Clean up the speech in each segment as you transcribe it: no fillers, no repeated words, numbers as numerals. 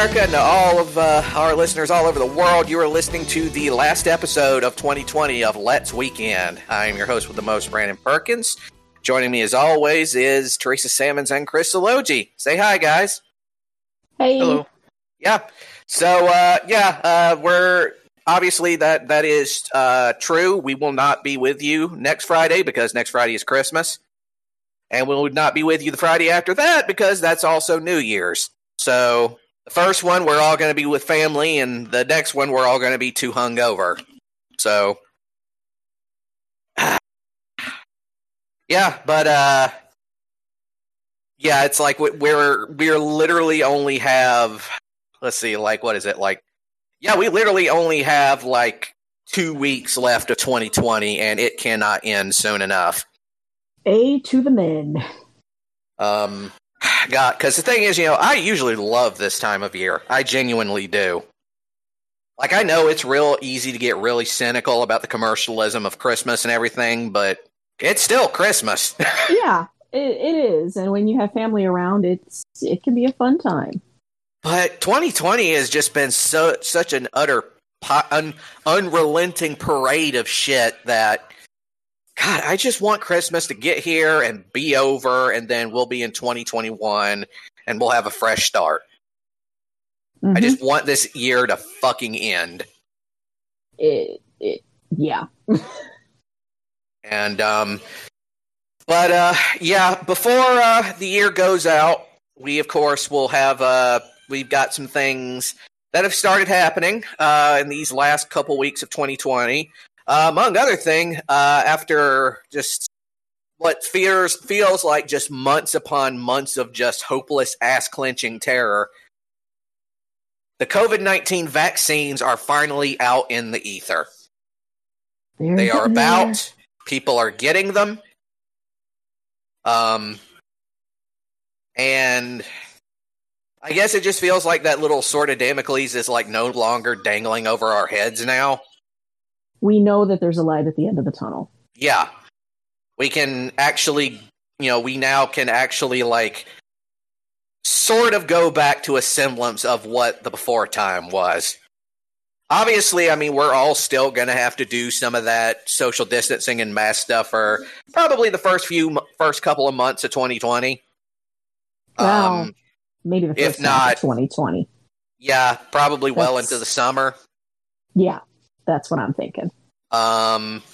America and to all of our listeners all over the world. You are listening to the last episode of 2020 of Let's Weekend. I am your host with the most, Brandon Perkins. Joining me as always is Teresa Sammons and Chris Salogi. Say hi, guys. Hey. Hello. Yeah. So, we're obviously that is true. We will not be with you next Friday because next Friday is Christmas. And we will not be with you the Friday after that because that's also New Year's. So the first one, we're all going to be with family, and the next one, we're all going to be too hungover. So, yeah, but it's like we're literally only have, let's see, like, what is it? Like, yeah, we literally only have like 2 weeks left of 2020, and it cannot end soon enough. A to the men. God, because the thing is, I usually love this time of year. I genuinely do. Like, I know it's real easy to get really cynical about the commercialism of Christmas and everything, but it's still Christmas. Yeah, it is. And when you have family around, it can be a fun time. But 2020 has just been such an utter unrelenting parade of shit that, God, I just want Christmas to get here and be over, and then we'll be in 2021, and we'll have a fresh start. Mm-hmm. I just want this year to fucking end. Yeah. And, before the year goes out, we, of course, will have, we've got some things that have started happening in these last couple weeks of 2020. Among other thing, after just what feels like just months upon months of just hopeless ass-clenching terror, the COVID-19 vaccines are finally out in the ether. They are about. People are getting them. And I guess it just feels like that little sword of Damocles is like no longer dangling over our heads now. We know that there's a light at the end of the tunnel. Yeah. We can actually, we now can actually, like, sort of go back to a semblance of what the before time was. Obviously, I mean, we're all still going to have to do some of that social distancing and mask stuff for probably the first couple of months of 2020. Well, maybe the first half of 2020. Yeah, probably well into the summer. Yeah. That's what I'm thinking. But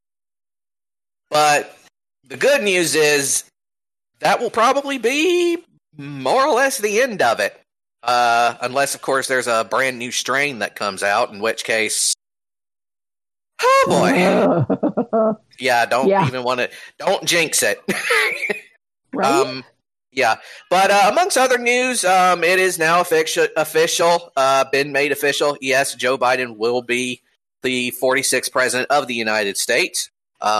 the good news is that will probably be more or less the end of it. Unless, of course, there's a brand new strain that comes out, in which case, oh boy. Don't jinx it. Right? Yeah. But amongst other news, it is now official, been made official. Yes, Joe Biden will be the 46th president of the United States.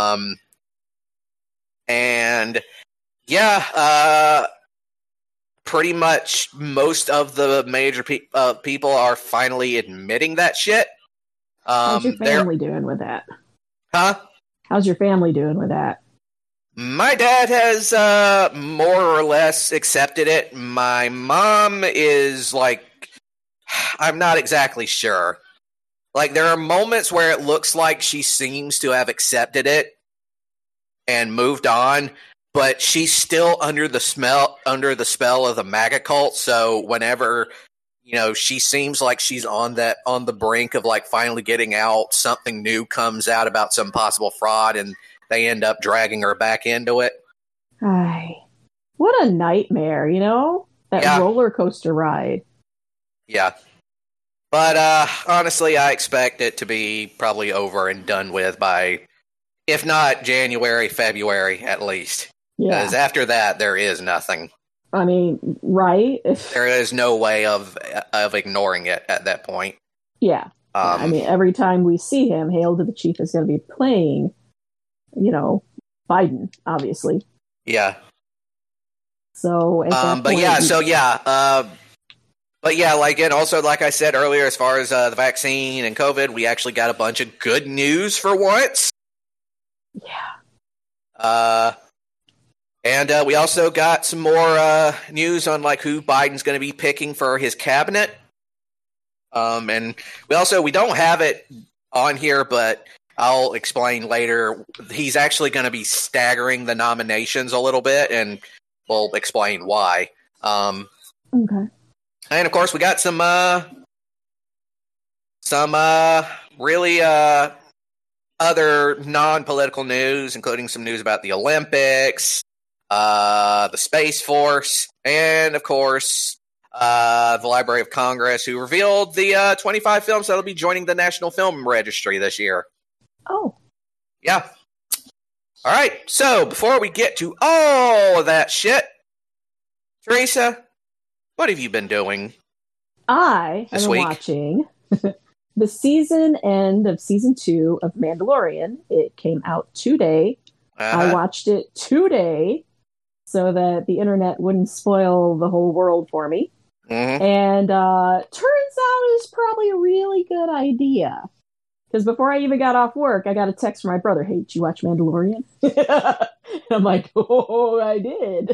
Pretty much most of the major people are finally admitting that shit. How's your family doing with that? Huh? How's your family doing with that? My dad has more or less accepted it. My mom is like, I'm not exactly sure. Like, there are moments where it looks like she seems to have accepted it and moved on, but she's still under the spell of the MAGA cult. So whenever, she seems like she's on the brink of like finally getting out, something new comes out about some possible fraud, and they end up dragging her back into it. What a nightmare, that roller coaster ride. Yeah. But honestly, I expect it to be probably over and done with by, if not January, February at least. Yeah. Because after that, there is nothing. I mean, right? There is no way of ignoring it at that point. Yeah. I mean, every time we see him, Hail to the Chief is going to be playing, Biden, obviously. Yeah. So, and also, like I said earlier, as far as the vaccine and COVID, we actually got a bunch of good news for once. Yeah. And we also got some more news on like who Biden's going to be picking for his cabinet. And we don't have it on here, but I'll explain later. He's actually going to be staggering the nominations a little bit, and we'll explain why. Okay. And of course, we got some really other non-political news, including some news about the Olympics, the Space Force, and of course, the Library of Congress, who revealed the 25 films that'll be joining the National Film Registry this year. Oh. Yeah. All right. So before we get to all of that shit, Teresa, what have you been doing? I have this been week? Watching the season end of season 2 of Mandalorian. It came out today. I watched it today so that the internet wouldn't spoil the whole world for me. Mm-hmm. And turns out it was probably a really good idea. Because before I even got off work, I got a text from my brother, "Hey, did you watch Mandalorian?" And I'm like, "Oh, I did."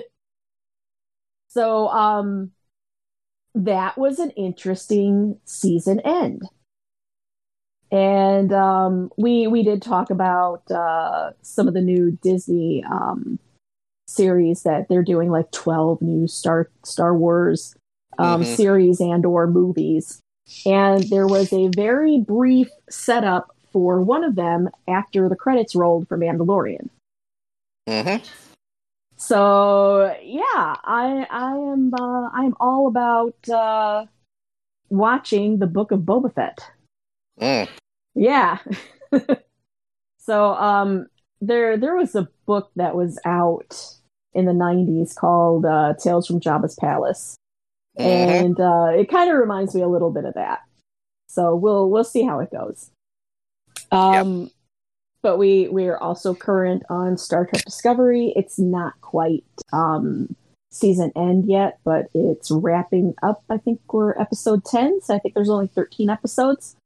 So that was an interesting season end. And we did talk about some of the new Disney series that they're doing, like 12 new Star Wars series and or movies. And there was a very brief setup for one of them after the credits rolled for Mandalorian. Mm-hmm. So yeah, I'm all about watching the Book of Boba Fett. Mm. Yeah. So there was a book that was out in the 90s called Tales from Jabba's Palace. And it kind of reminds me a little bit of that. So we'll see how it goes. Yep. But we're also current on Star Trek Discovery. It's not quite season end yet, but it's wrapping up. I think we're episode 10, so I think there's only 13 episodes.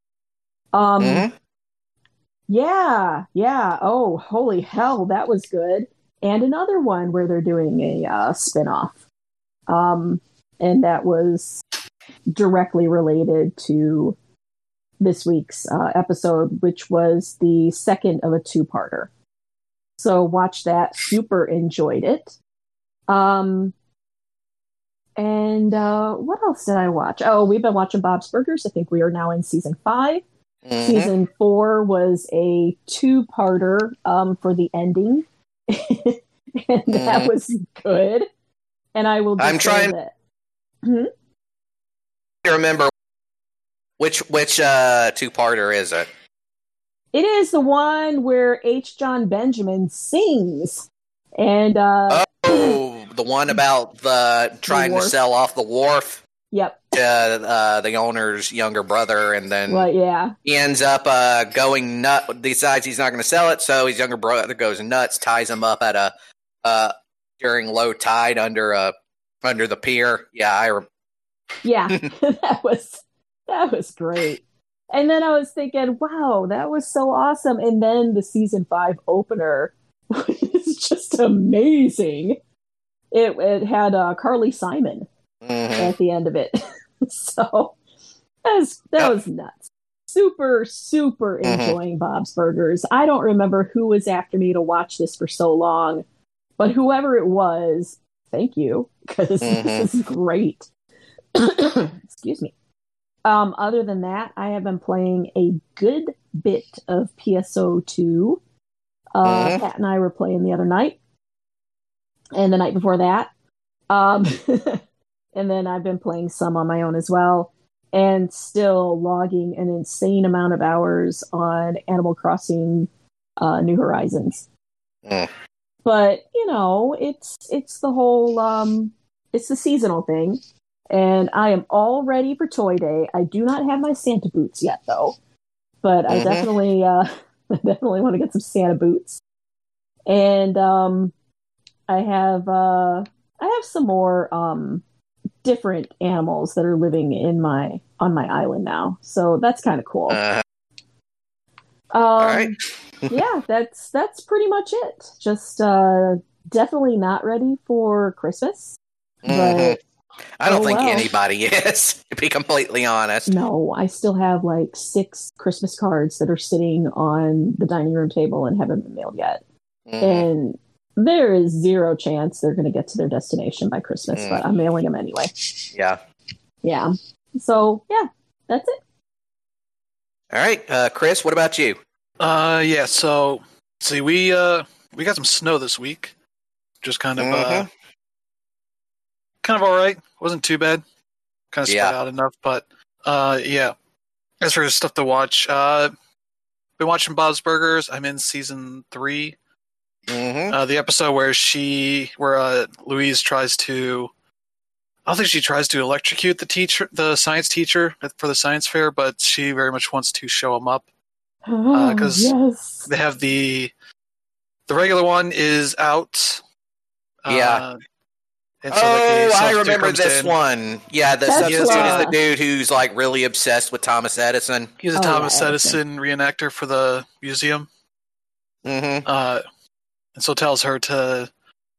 Yeah. Oh, holy hell, that was good. And another one where they're doing a spin-off. And that was directly related to this week's episode, which was the second of a two-parter. So watch that. Super enjoyed it. And what else did I watch? Oh, we've been watching Bob's Burgers. I think we are now in season 5. Season 4 was a two-parter for the ending. And that was good. And I will just say that. To remember which two-parter is it? It is the one where H. John Benjamin sings. And the one about the trying to sell off the wharf. Yep. To the owner's younger brother, and then he ends up going nuts. Decides he's not going to sell it, so his younger brother goes nuts, ties him up at a during low tide under the pier. Yeah, that was great. And then I was thinking, wow, that was so awesome. And then the season 5 opener was just amazing. It had Carly Simon at the end of it. So that was nuts. Super, super enjoying Bob's Burgers. I don't remember who was after me to watch this for so long, but whoever it was, thank you, because this is great. Excuse me. Other than that, I have been playing a good bit of PSO2. Pat and I were playing the other night, and the night before that. And then I've been playing some on my own as well, and still logging an insane amount of hours on Animal Crossing New Horizons. But, it's the whole, it's the seasonal thing. And I am all ready for Toy Day. I do not have my Santa boots yet, though. But I definitely want to get some Santa boots. And I have some more different animals that are living on my island now. So that's kind of cool. All right. Yeah, that's pretty much it. Just definitely not ready for Christmas, Mhm. but I don't oh think well. anybody is, to be completely honest. No, I still have like 6 Christmas cards that are sitting on the dining room table and haven't been mailed yet. Mhm. And there is zero chance they're going to get to their destination by Christmas, but I'm mailing them anyway. Yeah. Yeah. So, yeah, that's it. All right, Chris, what about you? Yeah, so see we got some snow this week. Just kind of Mhm. kind of all right. Wasn't too bad. Kind of spread Yeah. out enough, but yeah. As for stuff to watch, been watching Bob's Burgers. I'm in season 3. Mhm. The episode where Louise tries to, I don't think she tries to electrocute the science teacher for the science fair, but she very much wants to show him up. Because yes. they have the regular one is out. Yeah. And so like a I substitute remember comes this in. one. Yeah, the Tesla. substitute is the dude who's like really obsessed with Thomas Edison. He's a Oh, Thomas yeah, Edison reenactor for the museum. Mhm. And so tells her to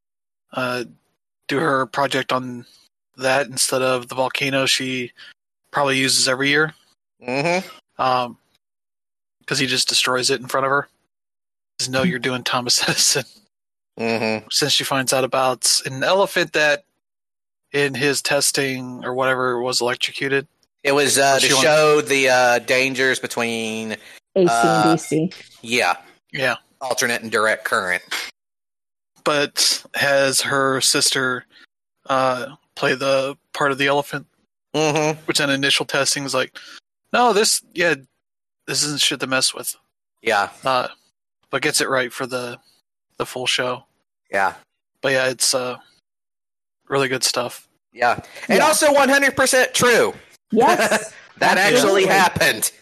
do her project on that instead of the volcano she probably uses every year. Mhm. Because he just destroys it in front of her. Says, no, you're doing Thomas Edison. Mhm. Since she finds out about an elephant that in his testing or whatever was electrocuted. It was to show the dangers between AC and DC. Yeah. Yeah. Alternate and direct current. But has her sister play the part of the elephant, which in initial testing is like, no, this isn't shit to mess with. Yeah. But gets it right for the full show. Yeah. But yeah, it's really good stuff. Yeah. And also 100% true. Yes. That actually happened.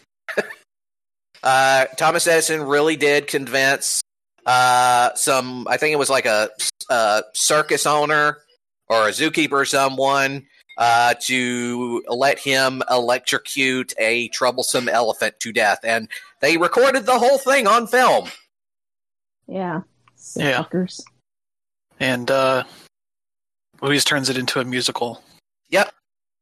Thomas Edison really did convince I think it was like a circus owner or a zookeeper or someone to let him electrocute a troublesome elephant to death. And they recorded the whole thing on film. Yeah. Suckers. And Louise turns it into a musical. Yep.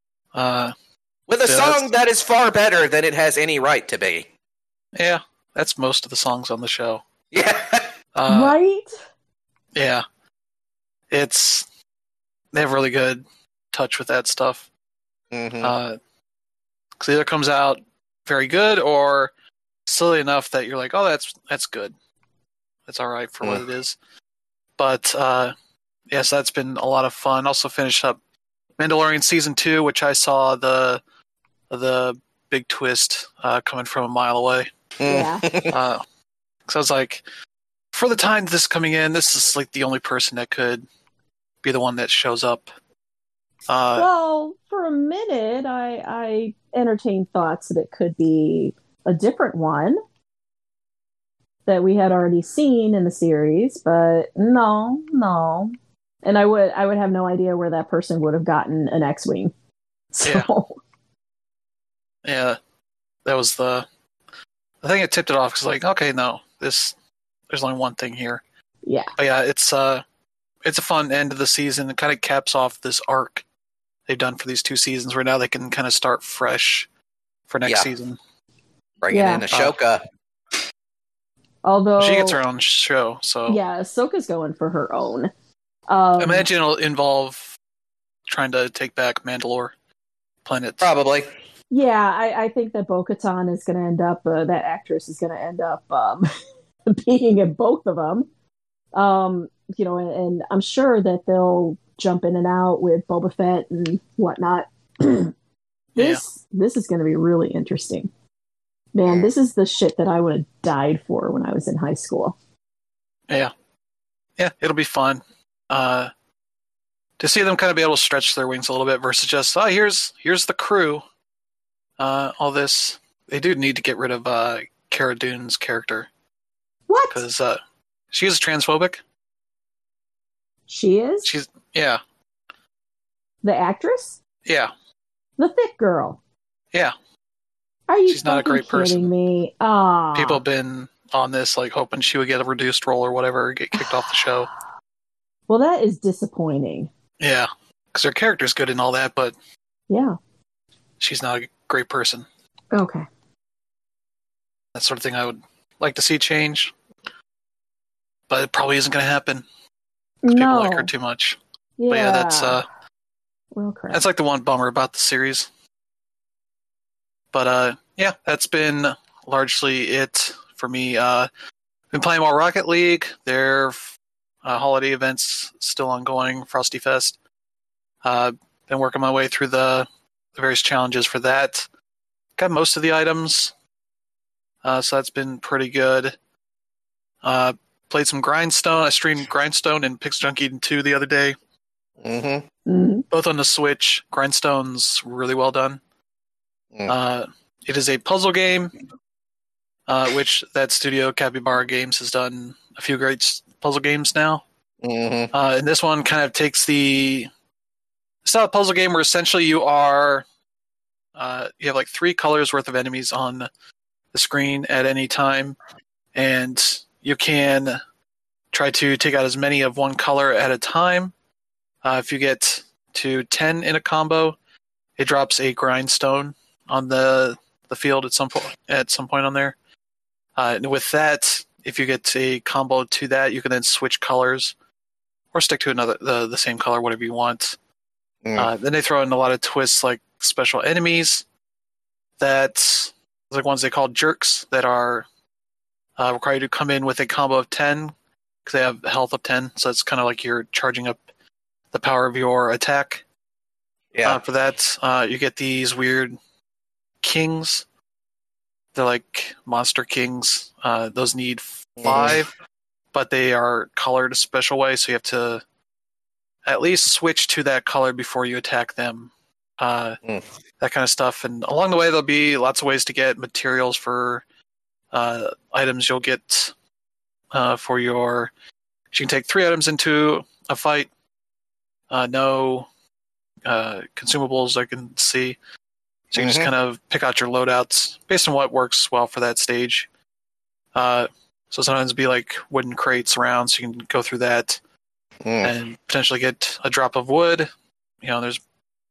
With a song that is far better than it has any right to be. Yeah, that's most of the songs on the show. Yeah. Right? Yeah. They have really good touch with that stuff. Because either comes out very good or silly enough that you're like, oh, that's good. That's all right for what it is. But yes, that's been a lot of fun. Also finished up Mandalorian season 2, which I saw the big twist coming from a mile away. Yeah. Because I was like, for the time this is coming in, this is like the only person that could be the one that shows up. Well, for a minute, I entertained thoughts that it could be a different one that we had already seen in the series, but no. And I would have no idea where that person would have gotten an X-wing. So yeah, that was the thing that tipped it off. Because like, okay, no, there's only one thing here. Yeah, but yeah, it's a fun end of the season. It kind of caps off this arc they've done for these 2 seasons, where now they can kind of start fresh for next season. Bringing in Ahsoka. Although she gets her own show, so yeah, Ahsoka's going for her own. Imagine it'll involve trying to take back Mandalore planet. Probably. Yeah, I think that Bo-Katan is going to end up. That actress is going to end up being in both of them. And I'm sure that they'll jump in and out with Boba Fett and whatnot. This is going to be really interesting. Man, this is the shit that I would have died for when I was in high school. Yeah, it'll be fun. To see them kind of be able to stretch their wings a little bit versus just, here's the crew. All this, they do need to get rid of Cara Dune's character. What? Because she is transphobic. She is? Yeah. The actress? Yeah. The thick girl? Yeah. Are you She's not a great person. Me? Aww. People have been on this, like, hoping she would get a reduced role or whatever, get kicked off the show. Well, that is disappointing. Yeah, because her character's good and all that, but Yeah. she's not a great person. Okay. That sort of thing I would like to see change, but it probably isn't going to happen. No. People like her too much. Yeah. But yeah, that's well, crap. that's like the one bummer about the series. But yeah, that's been largely it for me. Been playing more Rocket League. Their holiday events still ongoing. Frosty Fest. Been working my way through the various challenges for that. Got most of the items, so that's been pretty good. Played some Grindstone. I streamed Grindstone and Pixel Junk Eden 2 the other day. Both on the Switch. Grindstone's really well done. It is a puzzle game, which that studio, Capybara Games, has done a few great puzzle games now. And this one kind of takes the style puzzle game where essentially you are you have like 3 colors worth of enemies on the screen at any time, and you can try to take out as many of one color at a time. If you get to 10 in a combo, it drops a grindstone on the field at some point on there. And with that, if you get a combo to that, you can then switch colors or stick to the same color, whatever you want. Then they throw in a lot of twists, like special enemies that, like ones they call jerks, that are require you to come in with a combo of 10 because they have health of 10. So it's kind of like you're charging up the power of your attack. Yeah. For that, you get these weird kings. They're like monster kings. Those need 5, but they are colored a special way, so you have to at least switch to that color before you attack them. That kind of stuff. And along the way, there'll be lots of ways to get materials for items you'll get for your... You can take 3 items into a fight. No consumables I can see. So you can just kind of pick out your loadouts based on what works well for that stage. So sometimes it'll be like wooden crates around, so you can go through that and potentially get a drop of wood. You know, there's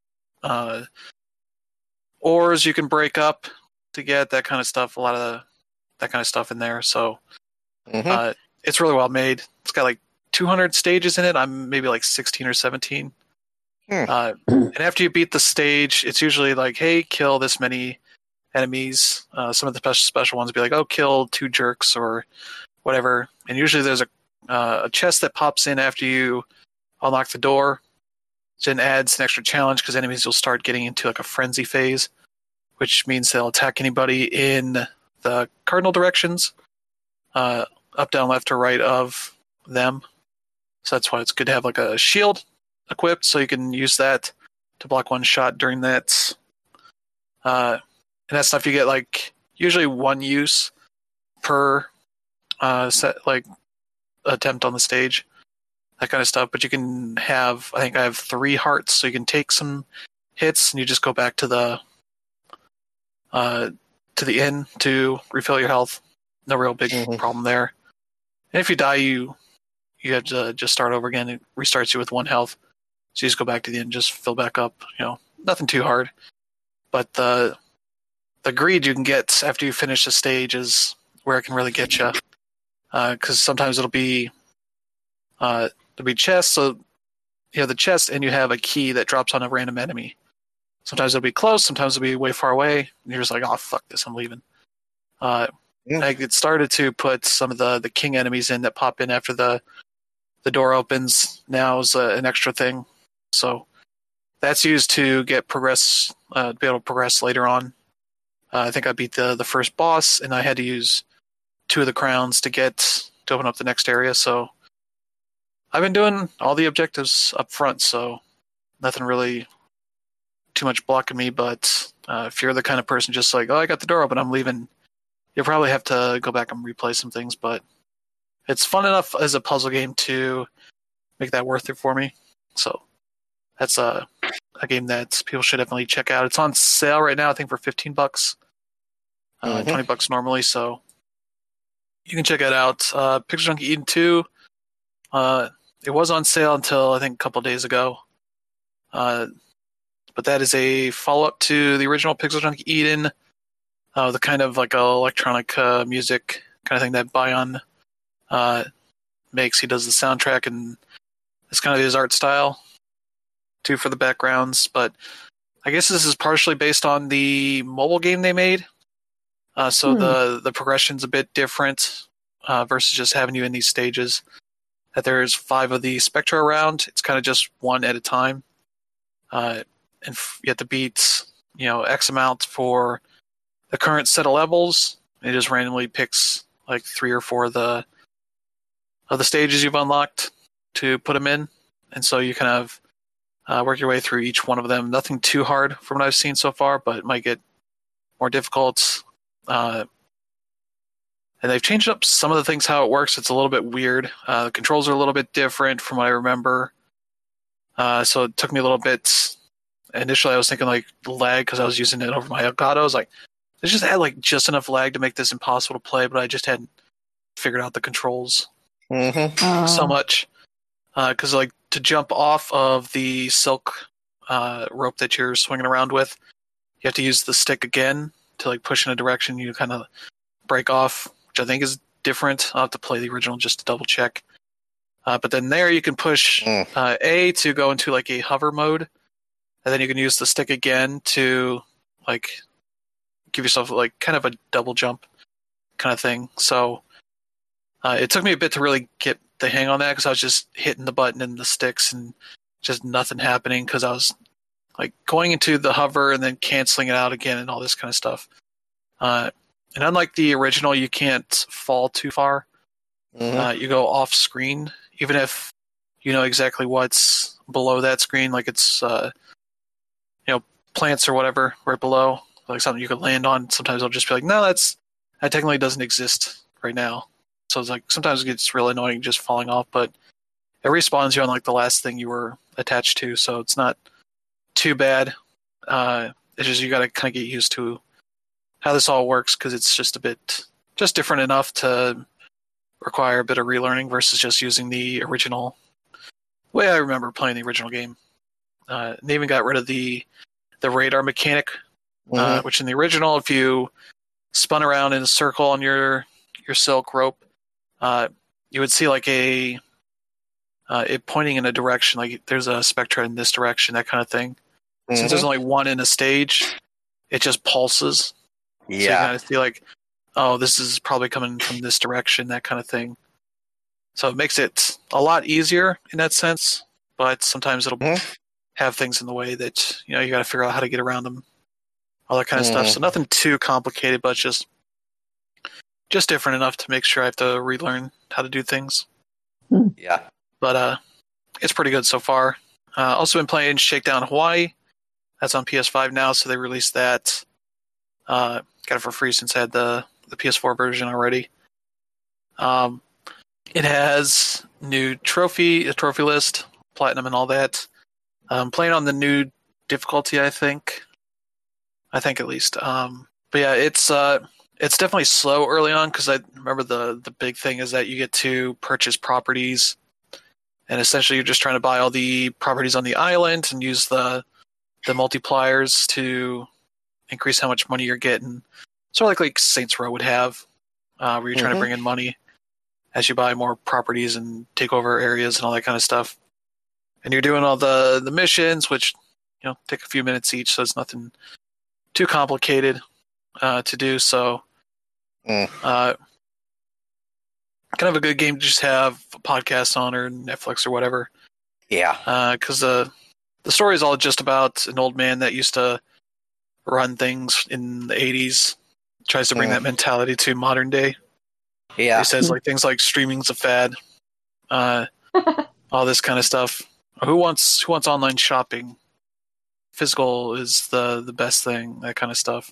ores you can break up to get that kind of stuff. A lot of that kind of stuff in there. So it's really well made. It's got like 200 stages in it. I'm maybe like 16 or 17. And after you beat the stage, it's usually like, hey, kill this many enemies. Some of the special ones will be like, oh, kill 2 jerks or whatever. And usually there's a chest that pops in after you unlock the door. So it adds an extra challenge because enemies will start getting into like a frenzy phase, which means they'll attack anybody in the cardinal directions, up, down, left, or right of them. So that's why it's good to have like a shield equipped, so you can use that to block one shot during that. And that stuff you get like usually 1 use per set, like attempt on the stage, that kind of stuff. But you can have, I think I have 3 hearts, so you can take some hits and you just go back to the inn to refill your health. No real big problem there. And if you die, you have to just start over again. It restarts you with 1 health. So you just go back to the end, just fill back up. You know, nothing too hard. But the greed you can get after you finish a stage is where it can really get you. Because sometimes there'll be chests. So you have the chest, and you have a key that drops on a random enemy. Sometimes it'll be close. Sometimes it'll be way far away. And you're just like, oh, fuck this, I'm leaving. I get started to put some of the king enemies in that pop in after the door opens. Now is an extra thing. So that's used to get progress, to be able to progress later on. I think I beat the first boss, and I had to use 2 of the crowns to open up the next area. So I've been doing all the objectives up front, so nothing really too much blocking me. But if you're the kind of person just like, oh, I got the door open, I'm leaving, you'll probably have to go back and replay some things. But it's fun enough as a puzzle game to make that worth it for me. So that's a game that people should definitely check out. It's on sale right now, I think, for $15, $20 normally. So you can check it out. Pixel Junk Eden 2 it was on sale until I think a couple days ago. But that is a follow-up to the original Pixel Junk Eden, the kind of like electronic music kind of thing that Bion makes. He does the soundtrack, and it's kind of his art style too for the backgrounds. But I guess this is partially based on the mobile game they made. So the progression's a bit different versus just having you in these stages. That there's 5 of the Spectra around. It's kind of just one at a time. And you have to beat, X amount for the current set of levels. It just randomly picks like 3 or 4 of the stages you've unlocked to put them in. And so you kind of work your way through each one of them. Nothing too hard from what I've seen so far, but it might get more difficult. And they've changed up some of the things, how it works. It's a little bit weird. The controls are a little bit different from what I remember. So it took me a little bit. Initially, I was thinking like lag because I was using it over my Elgato. I was like, they just had like just enough lag to make this impossible to play, but I just hadn't figured out the controls so much. Because like to jump off of the silk rope that you're swinging around with, you have to use the stick again to like push in a direction you kind of break off, which I think is different. I'll have to play the original just to double check. But then there you can push A to go into like a hover mode, and then you can use the stick again to like give yourself like kind of a double jump kind of thing. So it took me a bit to really get the hang on that because I was just hitting the button and the sticks and just nothing happening because I was like going into the hover and then canceling it out again and all this kind of stuff. And unlike the original, you can't fall too far. You go off screen, even if you know exactly what's below that screen, like it's plants or whatever right below, like something you could land on. Sometimes I'll just be like, no, that technically doesn't exist right now. So it's like sometimes it gets really annoying just falling off, but it respawns you on like the last thing you were attached to, so it's not too bad. It's just you got to kind of get used to how this all works because it's just different enough to require a bit of relearning versus just using the original way I remember playing the original game. They even got rid of the radar mechanic, which in the original, if you spun around in a circle on your silk rope, you would see like it pointing in a direction, like there's a Spectra in this direction, that kind of thing. Since there's only one in a stage, it just pulses. Yeah. So you kind of see like, oh, this is probably coming from this direction, that kind of thing. So it makes it a lot easier in that sense, but sometimes it'll have things in the way that, you got to figure out how to get around them, all that kind of stuff. So nothing too complicated, but just different enough to make sure I have to relearn how to do things. Yeah. But it's pretty good so far. Also been playing Shakedown Hawaii. That's on PS5 now, so they released that. Got it for free since I had the PS4 version already. It has a trophy list, platinum and all that. Playing on the new difficulty, I think at least. But yeah, it's definitely slow early on because I remember the big thing is that you get to purchase properties, and essentially you're just trying to buy all the properties on the island and use the multipliers to increase how much money you're getting. Sort of like Saints Row would have, where you're trying to bring in money as you buy more properties and take over areas and all that kind of stuff. And you're doing all the missions, which take a few minutes each, so it's nothing too complicated to do. So kind of a good game to just have a podcast on or Netflix or whatever. Yeah. Because the story is all just about an old man that used to run things in the 80s, tries to bring that mentality to modern day. Yeah. He says like things like streaming's a fad, all this kind of stuff. Who wants online shopping? Physical is the best thing, that kind of stuff.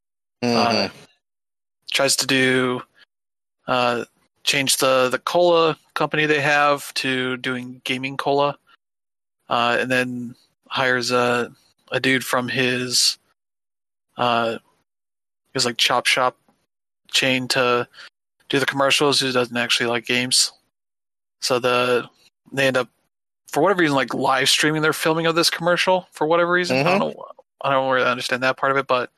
Tries to do change the cola company they have to doing gaming cola, and then hires a dude from his like chop shop chain to do the commercials who doesn't actually like games. So the they end up, for whatever reason, like live streaming their filming of this commercial for whatever reason. Mm-hmm. I don't really understand that part of it, but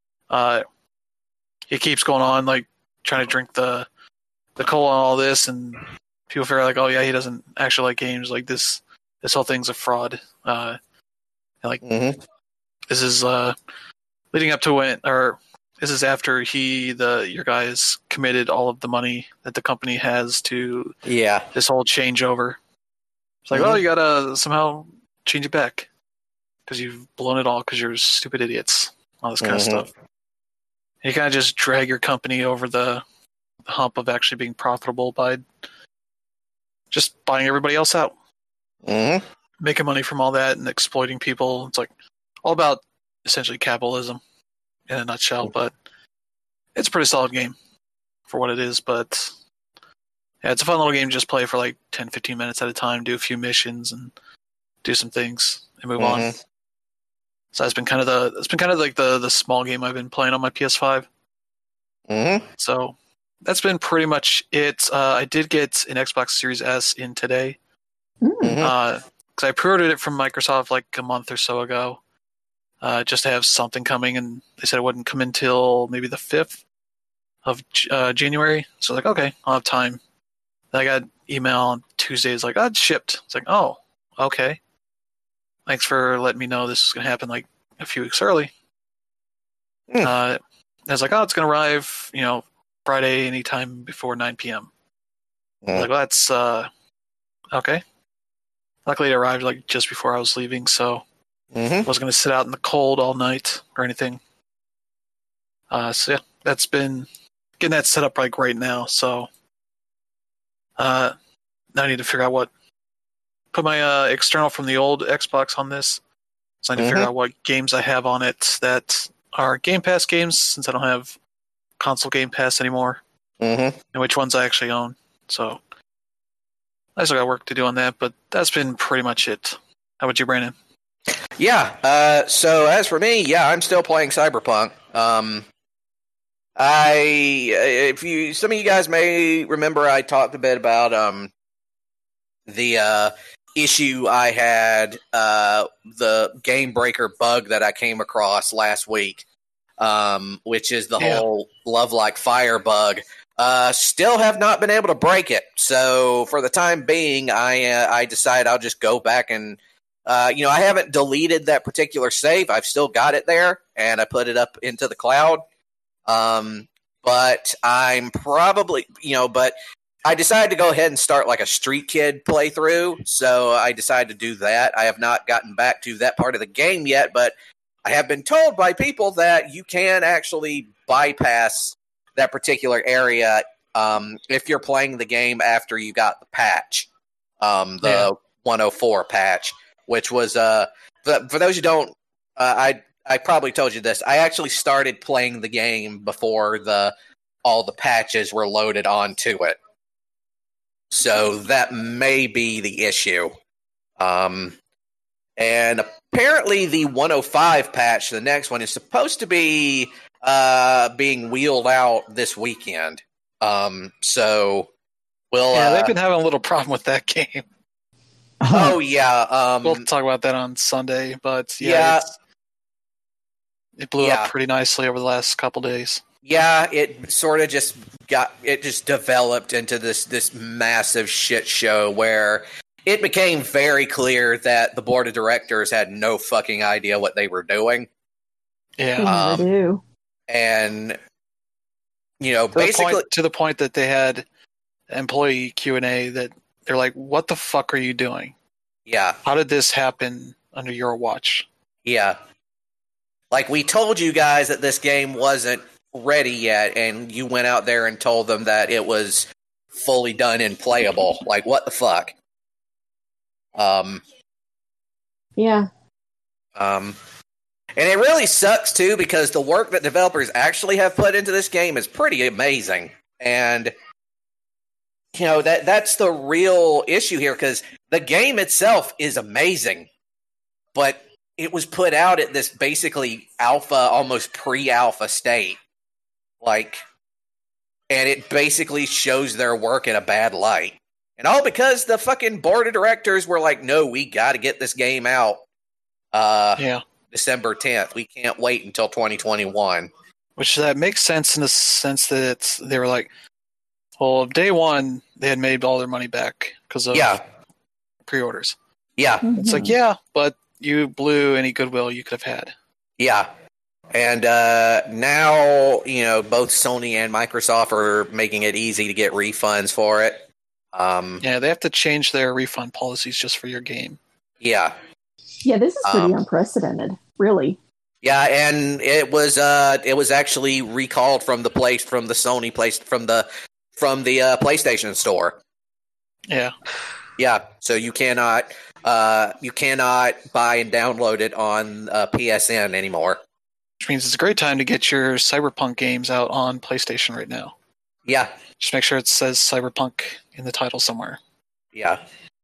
it keeps going on, like trying to drink the cola and all this, and people figure out like, oh yeah, he doesn't actually like games. Like this whole thing's a fraud. And like this is leading up to when, or this is after your guys committed all of the money that the company has to this whole changeover. It's like, oh, you gotta somehow change it back because you've blown it all because you're stupid idiots. All this kind of stuff. You kind of just drag your company over the hump of actually being profitable by just buying everybody else out, making money from all that and exploiting people. It's like all about essentially capitalism in a nutshell, but it's a pretty solid game for what it is. But yeah, it's a fun little game. Just play for like 10, 15 minutes at a time, do a few missions and do some things and move on. So it's been kind of the small game I've been playing on my PS5. So that's been pretty much it. I did get an Xbox Series S in today because I pre-ordered it from Microsoft like a month or so ago, just to have something coming, and they said it wouldn't come until maybe the 5th of January. So I was like, okay, I'll have time. Then I got email on Tuesday. It's like, oh, it's shipped. It's like, oh, okay. Thanks for letting me know this was going to happen like a few weeks early. I was like, oh, it's going to arrive, Friday anytime before 9 p.m. Like, well, that's okay. Luckily, it arrived like just before I was leaving, so I wasn't going to sit out in the cold all night or anything. So yeah, that's been getting that set up like right now. So now I need to figure out put my external from the old Xbox on this. So I need to figure out what games I have on it that are Game Pass games, since I don't have console Game Pass anymore, and which ones I actually own. So I still got work to do on that, but that's been pretty much it. How about you, Brandon? Yeah. So as for me, I'm still playing Cyberpunk. Some of you guys may remember, I talked a bit about the issue I had, the Game Breaker bug that I came across last week, which is the whole Love Like Fire bug. Still have not been able to break it. So for the time being, I decided I'll just go back and, I haven't deleted that particular save. I've still got it there, and I put it up into the cloud. But I'm probably, but I decided to go ahead and start like a Street Kid playthrough. So I decided to do that. I have not gotten back to that part of the game yet, but I have been told by people that you can actually bypass that particular area if you're playing the game after you got the patch, the 104 patch, which was, for those who don't, I probably told you this. I actually started playing the game before all the patches were loaded onto it. So that may be the issue. And apparently the 105 patch, the next one, is supposed to be being wheeled out this weekend. So we'll... they've been having a little problem with that game. Oh, yeah. We'll talk about that on Sunday, but it blew up pretty nicely over the last couple days. Yeah, it sort of just developed into this massive shit show where it became very clear that the board of directors had no fucking idea what they were doing. Yeah, they do. And basically to the point that they had employee Q&A that they're like, "What the fuck are you doing? Yeah, how did this happen under your watch?" Yeah, like, we told you guys that this game wasn't ready yet, and you went out there and told them that it was fully done and playable. Like, what the fuck? Yeah. And it really sucks too, because the work that developers actually have put into this game is pretty amazing. And that's the real issue here, because the game itself is amazing, but it was put out at this basically alpha, almost pre-alpha state. And it basically shows their work in a bad light. And all because the fucking board of directors were like, no, we got to get this game out December 10th. We can't wait until 2021. Which that makes sense in the sense that they were like, well, day one, they had made all their money back because of pre-orders. Yeah. Mm-hmm. It's like, yeah, but you blew any goodwill you could have had. Yeah. And now, both Sony and Microsoft are making it easy to get refunds for it. They have to change their refund policies just for your game. Yeah. Yeah, this is pretty unprecedented, really. Yeah, and it was actually recalled from the Sony place from the PlayStation Store. Yeah. Yeah, so you cannot buy and download it on PSN anymore. Which means it's a great time to get your Cyberpunk games out on PlayStation right now. Yeah. Just make sure it says Cyberpunk in the title somewhere. Yeah.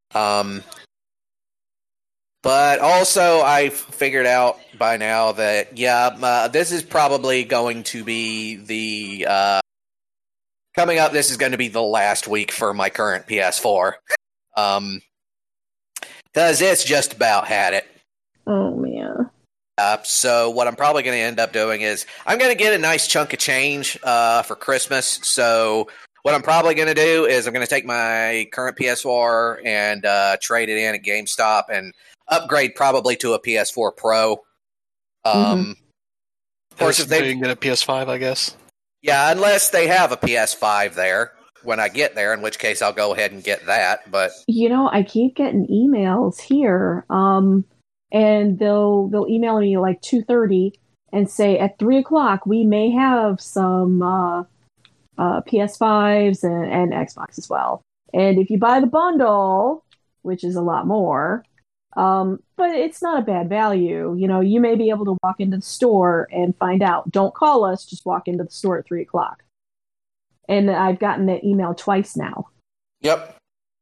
But also, I figured out by now that, this is probably going to be the... coming up, this is going to be the last week for my current PS4. Because it's just about had it. Oh, man. So what I'm probably going to end up doing is I'm going to get a nice chunk of change for Christmas. So what I'm probably going to do is I'm going to take my current PS4 and trade it in at GameStop and upgrade probably to a PS4 Pro. Of course, if they can get a PS5, I guess. Yeah, unless they have a PS5 there when I get there, in which case I'll go ahead and get that. But I keep getting emails here. And they'll email me like 2:30 and say at 3:00 we may have some PS5s and Xbox as well. And if you buy the bundle, which is a lot more, but it's not a bad value. You may be able to walk into the store and find out. Don't call us; just walk into the store at 3:00. And I've gotten that email twice now. Yep.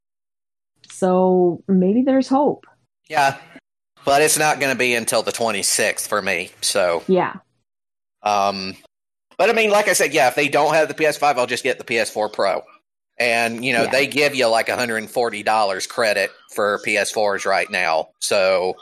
So maybe there's hope. Yeah. But it's not going to be until the 26th for me, so... Yeah. But I mean, like I said, if they don't have the PS5, I'll just get the PS4 Pro. And, they give you like $140 credit for PS4s right now. So,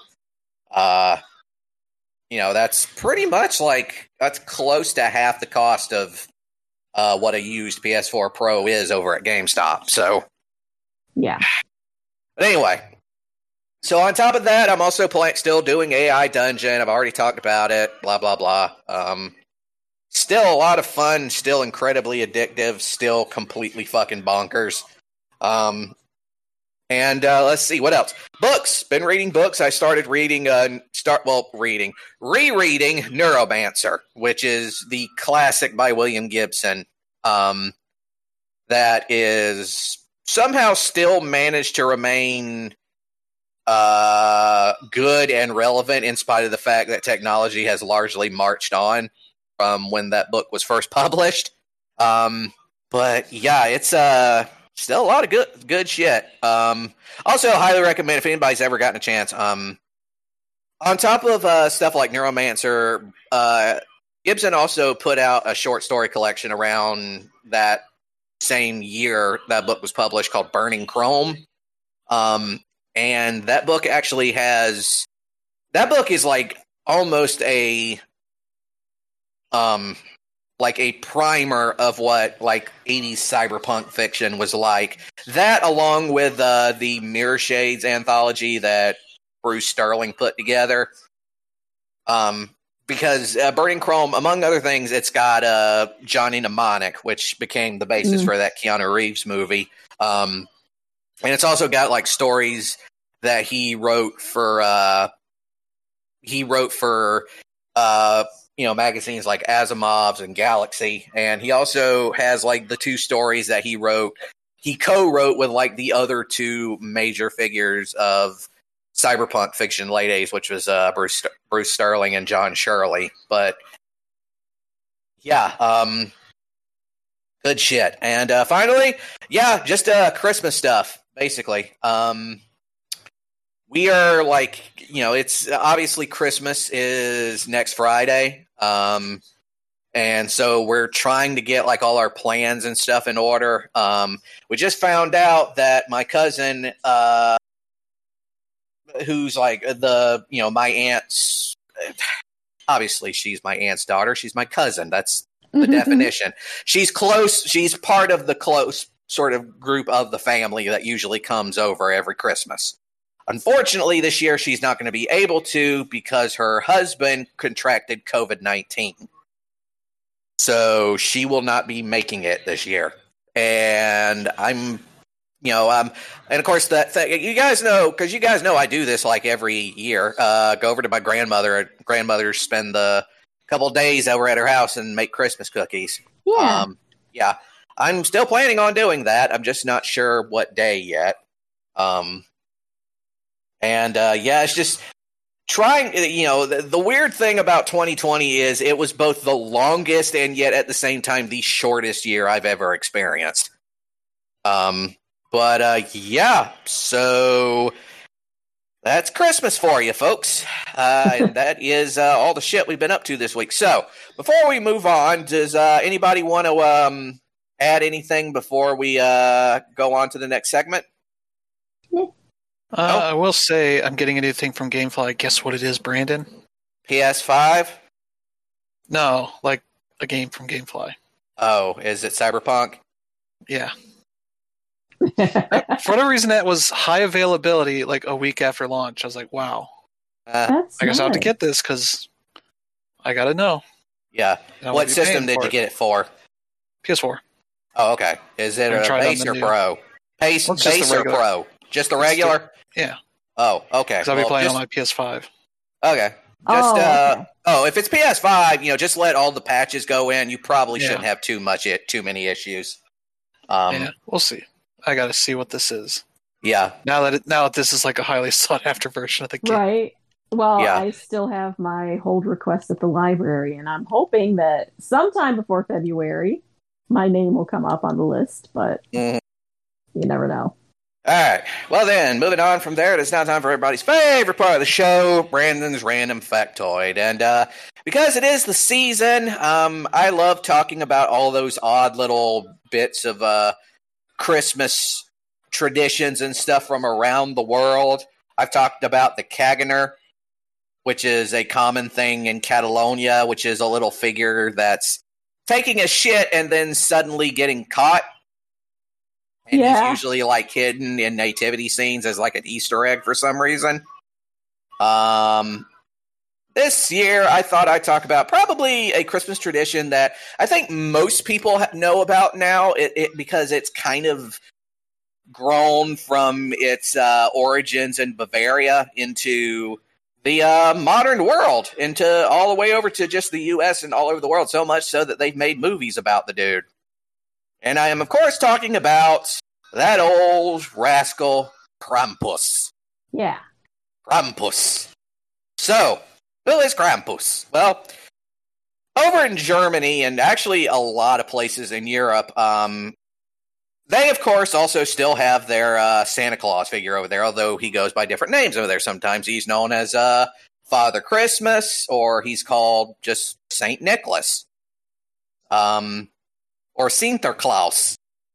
that's pretty much that's close to half the cost of what a used PS4 Pro is over at GameStop, so... Yeah. But anyway... So on top of that, I'm also still doing AI Dungeon. I've already talked about it, blah, blah, blah. Still a lot of fun, still incredibly addictive, still completely fucking bonkers. And let's see, what else? Books. Been reading books. I started reading, rereading Neuromancer, which is the classic by William Gibson. That is somehow still managed to remain... good and relevant in spite of the fact that technology has largely marched on from when that book was first published. But yeah, it's still a lot of good shit. Also highly recommend if anybody's ever gotten a chance. On top of stuff like Neuromancer, Gibson also put out a short story collection around that same year that book was published called Burning Chrome. And that book actually is like almost a primer of what like 80s cyberpunk fiction was like. That along with the Mirror Shades anthology that Bruce Sterling put together. Because Burning Chrome, among other things, it's got Johnny Mnemonic, which became the basis for that Keanu Reeves movie. And it's also got like stories that he wrote for magazines like Asimov's and Galaxy. And he also has like the two stories that he co-wrote with like the other two major figures of cyberpunk fiction late 80s, which was Bruce Sterling and John Shirley. But yeah, good shit. And finally, just Christmas stuff. Basically, we are like, it's obviously Christmas is next Friday. And so we're trying to get like all our plans and stuff in order. We just found out that my cousin, who's like my aunt's, obviously she's my aunt's daughter. She's my cousin. That's the definition. She's close. She's part of the close sort of group of the family that usually comes over every Christmas. Unfortunately, this year she's not going to be able to because her husband contracted COVID-19. So she will not be making it this year. And and of course, you guys know, because you guys know I do this like every year. Go over to my grandmother, spend the couple days over at her house and make Christmas cookies. Yeah. I'm still planning on doing that. I'm just not sure what day yet. It's just trying, the weird thing about 2020 is it was both the longest and yet at the same time the shortest year I've ever experienced. So that's Christmas for you, folks. And that is all the shit we've been up to this week. So before we move on, does anybody want to add anything before we go on to the next segment? I will say I'm getting a new thing from GameFly. Guess what it is, Brandon? PS5? No, like a game from GameFly. Oh, is it Cyberpunk? Yeah. For whatever reason, that was high availability like a week after launch. I was like, wow. I guess I'll have to get this because I got to know. Yeah. What system did you get it for? PS4. Oh, okay. Is it a base or pro? Base or pro? Just the regular? Yeah. Oh, okay. Because I'll be playing on my PS5. Okay. If it's PS5, just let all the patches go in. You probably shouldn't have too many issues. We'll see. I got to see what this is. Yeah. Now that this is like a highly sought after version of the game. Right. Well, I still have my hold request at the library, and I'm hoping that sometime before February, my name will come up on the list, but you never know. All right. Well, then, moving on from there, it's now time for everybody's favorite part of the show, Brandon's Random Factoid. And because it is the season, I love talking about all those odd little bits of Christmas traditions and stuff from around the world. I've talked about the Caganer, which is a common thing in Catalonia, which is a little figure that's taking a shit and then suddenly getting caught. And he's usually like hidden in nativity scenes as like an Easter egg for some reason. This year, I thought I'd talk about probably a Christmas tradition that I think most people know about now, because it's kind of grown from its origins in Bavaria into the modern world, into all the way over to just the U.S. and all over the world, so much so that they've made movies about the dude. And I am, of course, talking about that old rascal, Krampus. Yeah. Krampus. So, who is Krampus? Well, over in Germany, and actually a lot of places in Europe, they, of course, also still have their Santa Claus figure over there, although he goes by different names over there. Sometimes he's known as Father Christmas, or he's called just Saint Nicholas. Or Sinterklaas.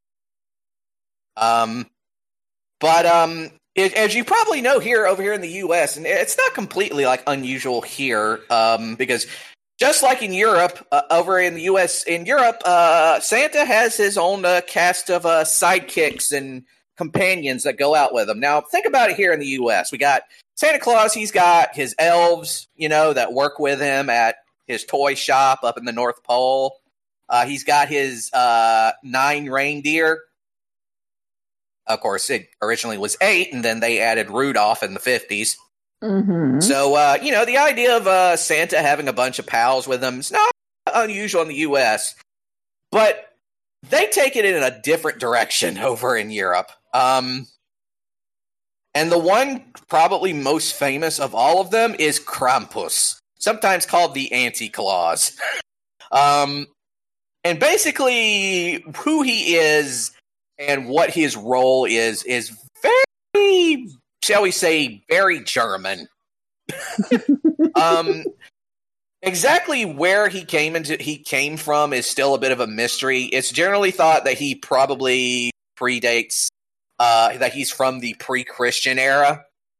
As you probably know over here in the U.S., and it's not completely like unusual here, because just like in Europe, over in the U.S., in Europe, Santa has his own cast of sidekicks and companions that go out with him. Now, think about it here in the U.S. We got Santa Claus. He's got his elves, that work with him at his toy shop up in the North Pole. He's got his 9 reindeer. Of course, it originally was 8, and then they added Rudolph in the 50s. Mm-hmm. So, the idea of Santa having a bunch of pals with him is not unusual in the U.S., but they take it in a different direction over in Europe. And the one probably most famous of all of them is Krampus, sometimes called the Anti-Claus. And basically, who he is and what his role is very, shall we say, very German. Exactly where he came from is still a bit of a mystery. It's generally thought that he probably predates, that he's from the pre-Christian era.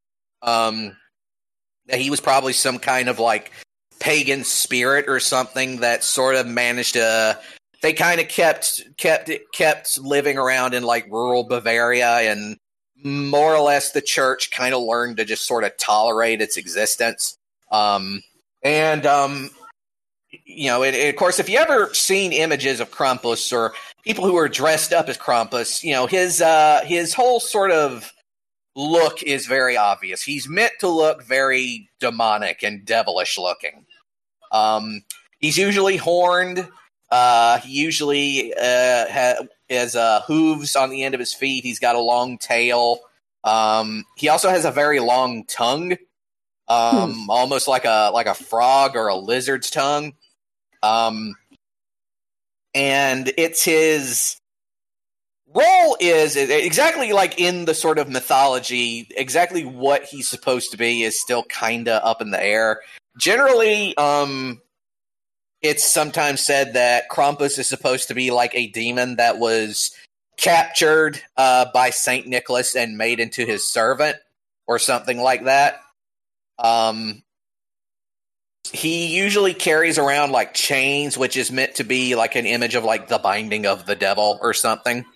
That he was probably some kind of like pagan spirit or something that sort of managed to. They kind of kept living around in like rural Bavaria, and more or less the church kind of learned to just sort of tolerate its existence. You know, of course, if you ever seen images of Krampus or people who are dressed up as Krampus, you know, his whole sort of look is very obvious. He's meant to look very demonic and devilish looking. He's usually horned. He usually has hooves on the end of his feet. He's got a long tail. He also has a very long tongue, almost like a frog or a lizard's tongue. And it's his role is exactly like in the sort of mythology. Exactly what he's supposed to be is still kind of up in the air. Generally, it's sometimes said that Krampus is supposed to be like a demon that was captured by Saint Nicholas and made into his servant or something like that. He usually carries around like chains, which is meant to be like an image of like the binding of the devil or something.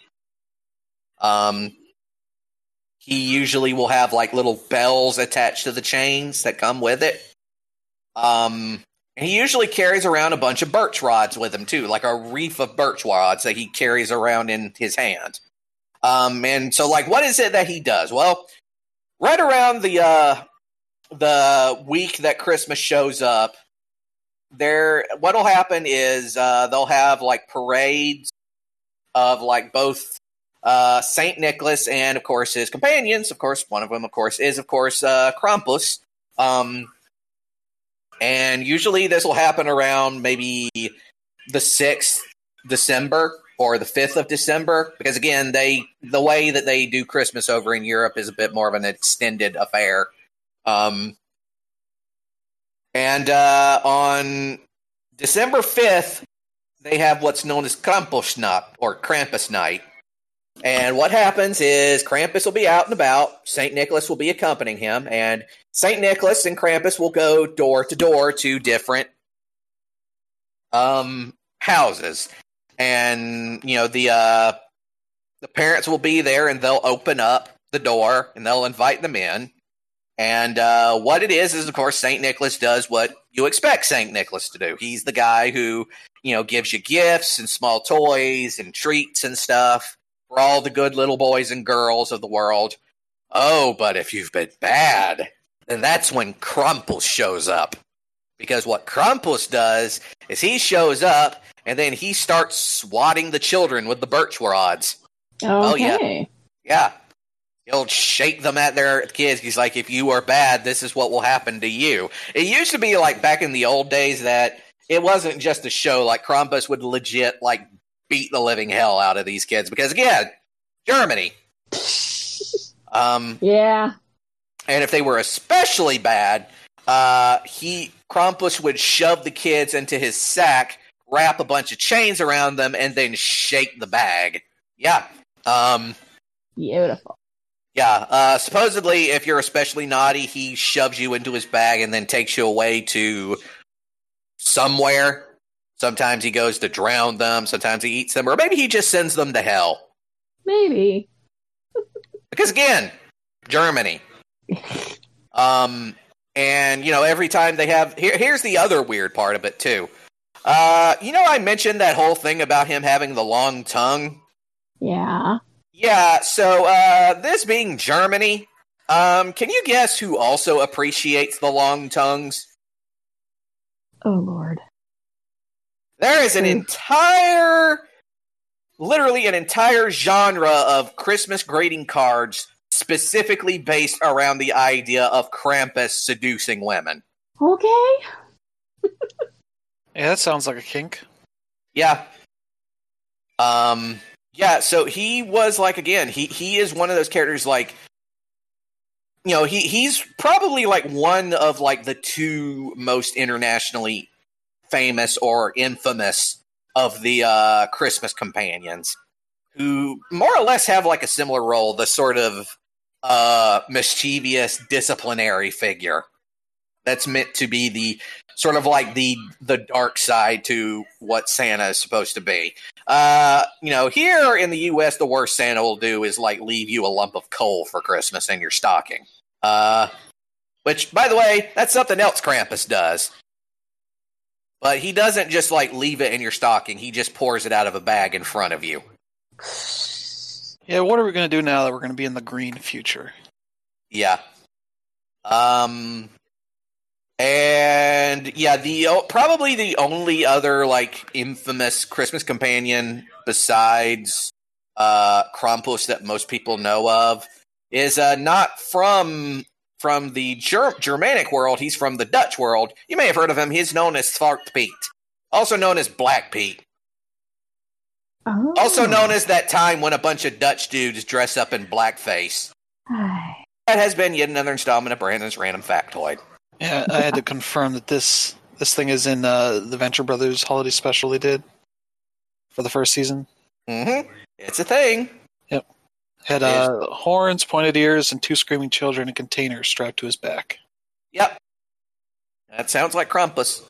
He usually will have like little bells attached to the chains that come with it. And he usually carries around a bunch of birch rods with him too, like a wreath of birch rods that he carries around in his hand. And so like, what is it that he does? Well, right around the week that Christmas shows up, what'll happen is they'll have like parades of like both Saint Nicholas and of course his companions. Of course, one of them, of course, is Krampus. And usually this will happen around maybe the 6th December or the 5th of December, because again, the way that they do Christmas over in Europe is a bit more of an extended affair. And on December 5th, they have what's known as Krampusnacht, or Krampus Night. And what happens is Krampus will be out and about, St. Nicholas will be accompanying him, and St. Nicholas and Krampus will go door to door to different houses. And, you know, the parents will be there and they'll open up the door and they'll invite them in. And what it is, of course, St. Nicholas does what you expect St. Nicholas to do. He's the guy who, you know, gives you gifts and small toys and treats and stuff for all the good little boys and girls of the world. Oh, but if you've been bad, then that's when Krampus shows up. Because what Krampus does is he shows up and then he starts swatting the children with the birch rods. Okay. Oh, yeah. Yeah. He'll shake them at their kids. He's like, if you are bad, this is what will happen to you. It used to be like back in the old days that it wasn't just a show. Like Krampus would legit like beat the living hell out of these kids because again, Germany. Yeah. And if they were especially bad, Krampus would shove the kids into his sack, wrap a bunch of chains around them, and then shake the bag. Yeah. Beautiful. Yeah, supposedly, if you're especially naughty, he shoves you into his bag and then takes you away to somewhere. Sometimes he goes to drown them, sometimes he eats them, or maybe he just sends them to hell. Maybe. Because, again, Germany. And, you know, every time they have... Here's the other weird part of it, too. You know, I mentioned that whole thing about him having the long tongue? Yeah. Yeah, so this being Germany, can you guess who also appreciates the long tongues? Oh, Lord. There is literally an entire genre of Christmas greeting cards specifically based around the idea of Krampus seducing women. Okay. Yeah, that sounds like a kink. Yeah. Yeah, so he was like, again, he is one of those characters like, he's probably like one of like the two most internationally famous or infamous of the Christmas companions, who more or less have like a similar role, the sort of mischievous disciplinary figure that's meant to be the sort of like the dark side to what Santa is supposed to be. Here in the U.S., the worst Santa will do is like leave you a lump of coal for Christmas in your stocking. Which, by the way, that's something else Krampus does. But he doesn't just like leave it in your stocking. He just pours it out of a bag in front of you. Yeah, what are we going to do now that we're going to be in the green future? Yeah. And yeah, probably the only other like infamous Christmas companion besides Krampus that most people know of is not from the Germanic world. He's from the Dutch world. You may have heard of him. He's known as Zwarte Piet, also known as Black Pete. Oh. Also known as that time when a bunch of Dutch dudes dress up in blackface. That has been yet another installment of Brandon's Random Factoid. Yeah, I had to confirm that this thing is in the Venture Brothers holiday special they did for the first season. Mm-hmm. It's a thing. Yep. Had horns, pointed ears, and two screaming children in containers strapped to his back. Yep. That sounds like Krampus.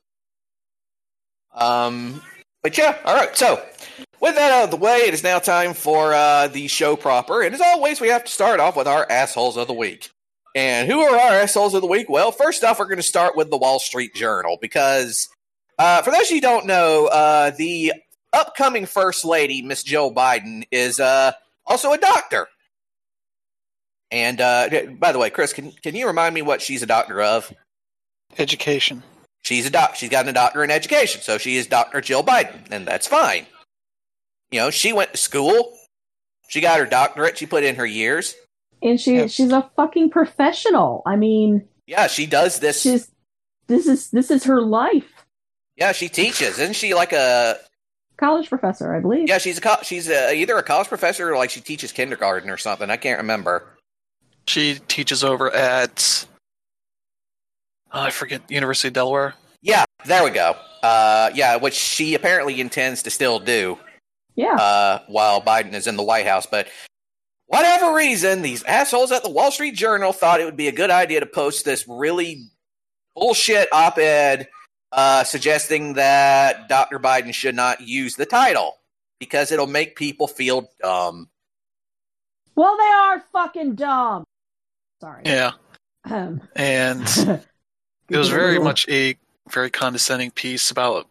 But yeah, alright, so with that out of the way, it is now time for the show proper. And as always, we have to start off with our assholes of the week. And who are our assholes of the week? Well, first off, we're going to start with the Wall Street Journal, because for those of you who don't know, the upcoming First Lady, Miss Jill Biden, is also a doctor. And by the way, Chris, can you remind me what she's a doctor of? Education. She's got a doctor in education, so she is Dr. Jill Biden, and that's fine. She went to school. She got her doctorate. She put in her years. And she's a fucking professional. I mean, yeah, she does this. This is her life. Yeah, she teaches. Isn't she like a college professor, I believe? Yeah, she's either a college professor or like she teaches kindergarten or something. I can't remember. She teaches over at I forget, University of Delaware. Yeah, there we go. Which she apparently intends to still do. Yeah. While Biden is in the White House, but whatever reason, these assholes at the Wall Street Journal thought it would be a good idea to post this really bullshit op-ed suggesting that Dr. Biden should not use the title because it'll make people feel dumb. Well, they are fucking dumb. Sorry. Yeah. And it was very much a very condescending piece about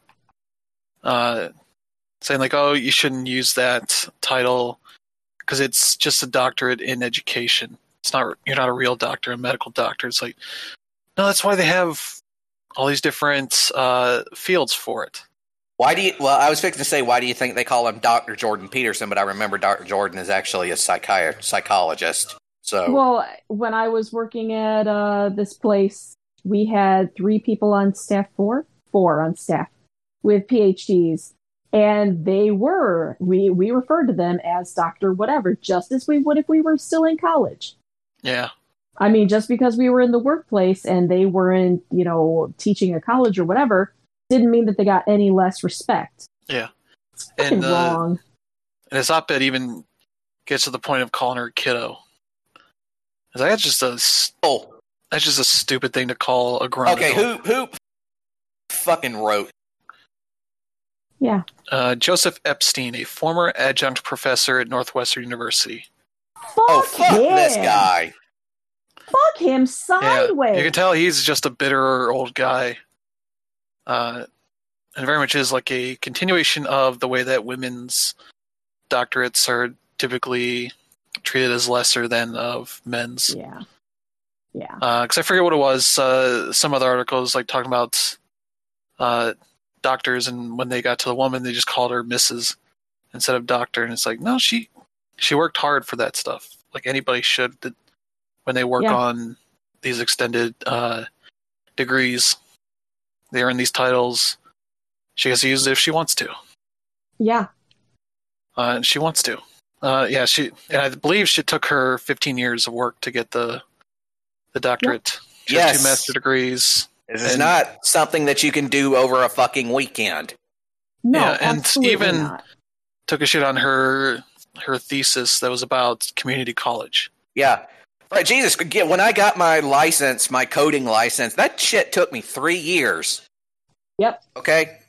saying like, oh, you shouldn't use that title because it's just a doctorate in education. You're not a real doctor, a medical doctor. It's like, no, that's why they have all these different fields for it. I was fixing to say, why do you think they call him Dr. Jordan Peterson? But I remember Dr. Jordan is actually a psychologist. So, well, when I was working at this place, we had 3 people on staff, 4 on staff with PhDs. And we referred to them as Dr. Whatever, just as we would if we were still in college. Yeah. I mean, just because we were in the workplace and they weren't, teaching at college or whatever, didn't mean that they got any less respect. Yeah. It's fucking wrong. And his op-ed even gets to the point of calling her kiddo. That's just a stupid thing to call a grown adult. Okay, who fucking wrote? Yeah. Joseph Epstein, a former adjunct professor at Northwestern University. Fuck this guy. Fuck him sideways. Yeah, you can tell he's just a bitter old guy. And very much is like a continuation of the way that women's doctorates are typically treated as lesser than of men's. Yeah. Yeah. Because I forget what it was. Some other articles like talking about doctors, and when they got to the woman, they just called her Mrs. instead of doctor. And it's like, no, she worked hard for that stuff. Like anybody should when they work on these extended degrees. They earn these titles. She has to use it if she wants to. Yeah. And she wants to. And I believe she took her 15 years of work to get the the doctorate. She Yes. has 2 master degrees. This is not something that you can do over a fucking weekend. No, Yeah, and absolutely even not. took a shit on her thesis that was about community college. Yeah. Right, Jesus, when I got my license, my coding license, that shit took me 3 years. Yep. Okay?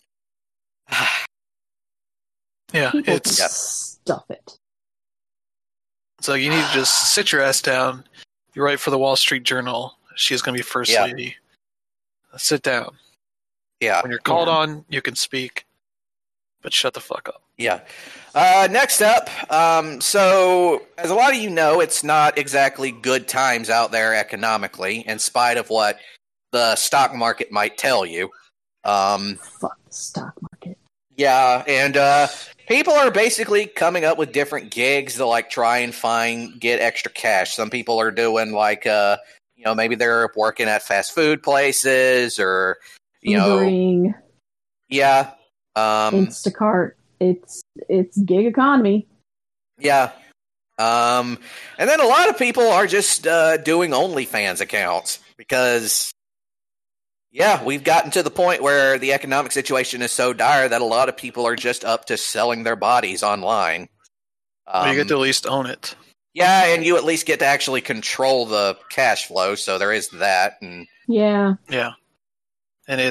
Yeah, People it's can stuff it. so you need to just sit your ass down. You write for the Wall Street Journal. She's going to be first lady. Sit down. Yeah. When you're called on, you can speak, but shut the fuck up. Yeah. Next up, so as a lot of you know, it's not exactly good times out there economically, in spite of what the stock market might tell you. Fuck the stock market. Yeah, and people are basically coming up with different gigs to like try and get extra cash. Some people are doing like maybe they're working at fast food places or Ubering, yeah, Instacart. It's gig economy. yeah. And then a lot of people are just doing OnlyFans accounts because we've gotten to the point where the economic situation is so dire that a lot of people are just up to selling their bodies online. You get to at least own it. Yeah, and you at least get to actually control the cash flow, so there is that. And Yeah. And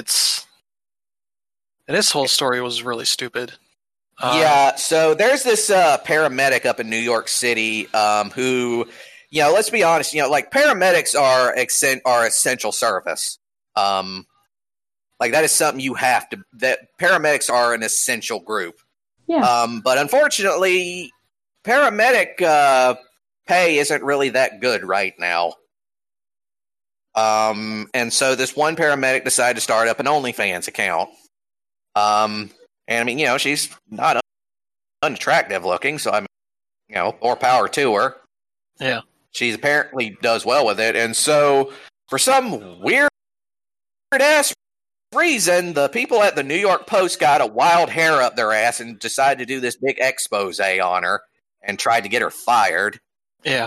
this whole story was really stupid. So there's this paramedic up in New York City who, let's be honest, like paramedics are essential service. Like that is something that paramedics are an essential group. Yeah. But unfortunately, paramedic pay isn't really that good right now. And so this one paramedic decided to start up an OnlyFans account. And I mean, she's not unattractive looking, so I mean, more power to her. Yeah. She apparently does well with it. And so for some weird ass reason, the people at the New York Post got a wild hair up their ass and decided to do this big expose on her and tried to get her fired. Yeah.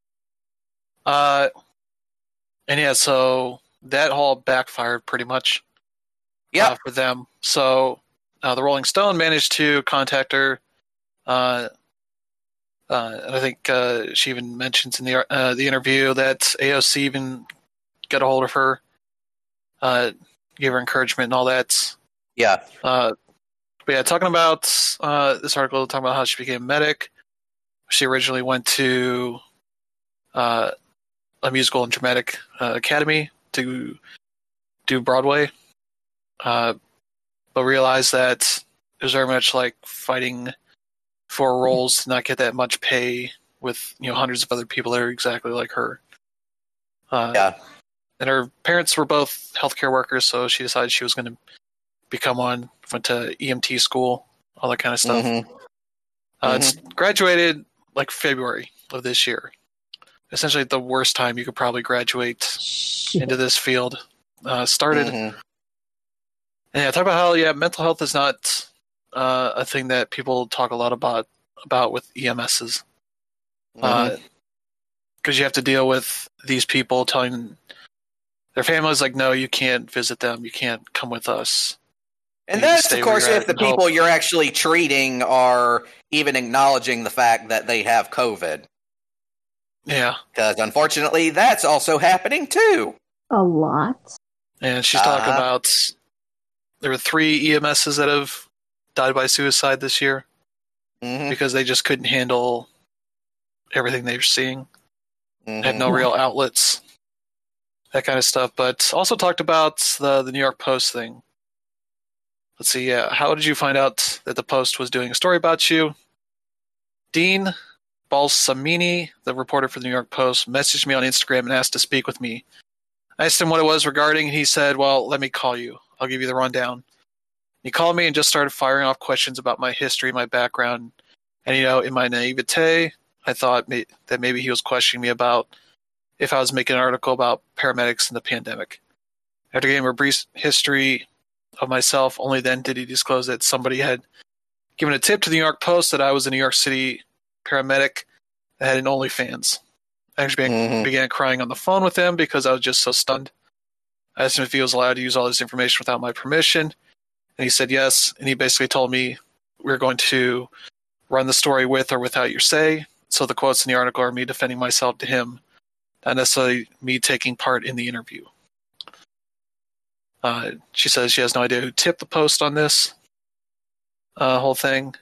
So that all backfired pretty much. For them. So the Rolling Stone managed to contact her. And I think she even mentions in the interview that AOC even got a hold of her, gave her encouragement and all that. Yeah. But yeah, talking about this article, talking about how she became a medic. She originally went to a musical and dramatic academy to do Broadway. But realized that it was very much like fighting for roles to not get that much pay with hundreds of other people that are exactly like her. And her parents were both healthcare workers, so she decided she was going to become one. Went to EMT school, all that kind of stuff. It's graduated like February of this year. Essentially, the worst time you could probably graduate into this field. Started. And talk about how mental health is not a thing that people talk a lot about with EMSs, because you have to deal with these people telling their families like, no, you can't visit them, you can't come with us. And that's of course if the people you're actually treating are even acknowledging the fact that they have COVID. Yeah, because unfortunately that's also happening too. A lot. And she's talking about. There were 3 EMSs that have died by suicide this year because they just couldn't handle everything they were seeing. Had no real outlets, that kind of stuff. But also talked about the New York Post thing. Let's see, how did you find out that the Post was doing a story about you? Dean Balsamini, the reporter for the New York Post, messaged me on Instagram and asked to speak with me. I asked him what it was regarding, and he said, well, let me call you. I'll give you the rundown. He called me and just started firing off questions about my history, my background. And, in my naivete, I thought that maybe he was questioning me about if I was making an article about paramedics in the pandemic. After getting a brief history of myself, only then did he disclose that somebody had given a tip to the New York Post that I was a New York City paramedic that had an OnlyFans. I actually began crying on the phone with him because I was just so stunned. I asked him if he was allowed to use all this information without my permission, and he said yes. And he basically told me we're going to run the story with or without your say. So the quotes in the article are me defending myself to him, not necessarily me taking part in the interview. She says she has no idea who tipped the post on this whole thing.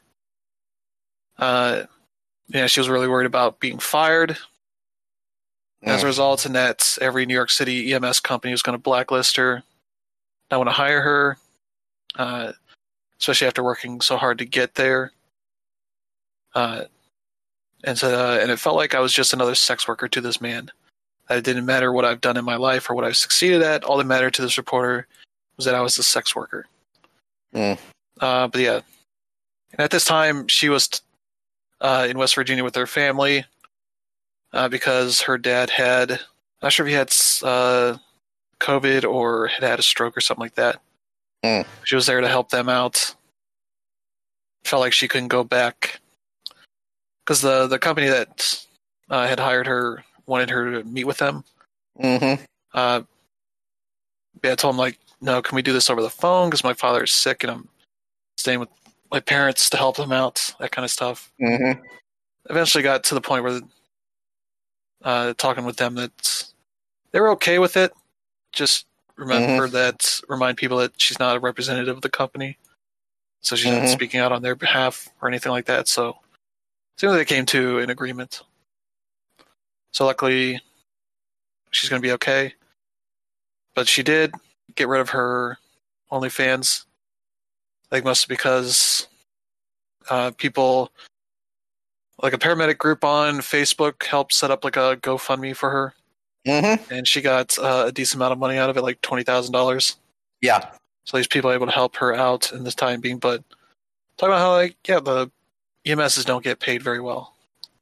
She was really worried about being fired. As a result, and that every New York City EMS company was going to blacklist her. I want to hire her, especially after working so hard to get there. And it felt like I was just another sex worker to this man. It didn't matter what I've done in my life or what I've succeeded at. All that mattered to this reporter was that I was a sex worker. But yeah, and at this time she was in West Virginia with her family. Because her dad had, I'm not sure if he had COVID or had a stroke or something like that. She was there to help them out. Felt like she couldn't go back because the company that had hired her wanted her to meet with them. I told him, like, no, can we do this over the phone? Because my father is sick and I'm staying with my parents to help them out, that kind of stuff. Eventually got to the point where talking with them that they were okay with it. Just remind people that she's not a representative of the company, so she's not speaking out on their behalf or anything like that. So it seems like they came to an agreement. So luckily, she's going to be okay. But she did get rid of her OnlyFans. I think mostly because people, like a paramedic group on Facebook, helped set up like a GoFundMe for her. And she got a decent amount of money out of it, like $20,000. Yeah. So these people are able to help her out in this time being. But talking about how, like, yeah, the EMSs don't get paid very well.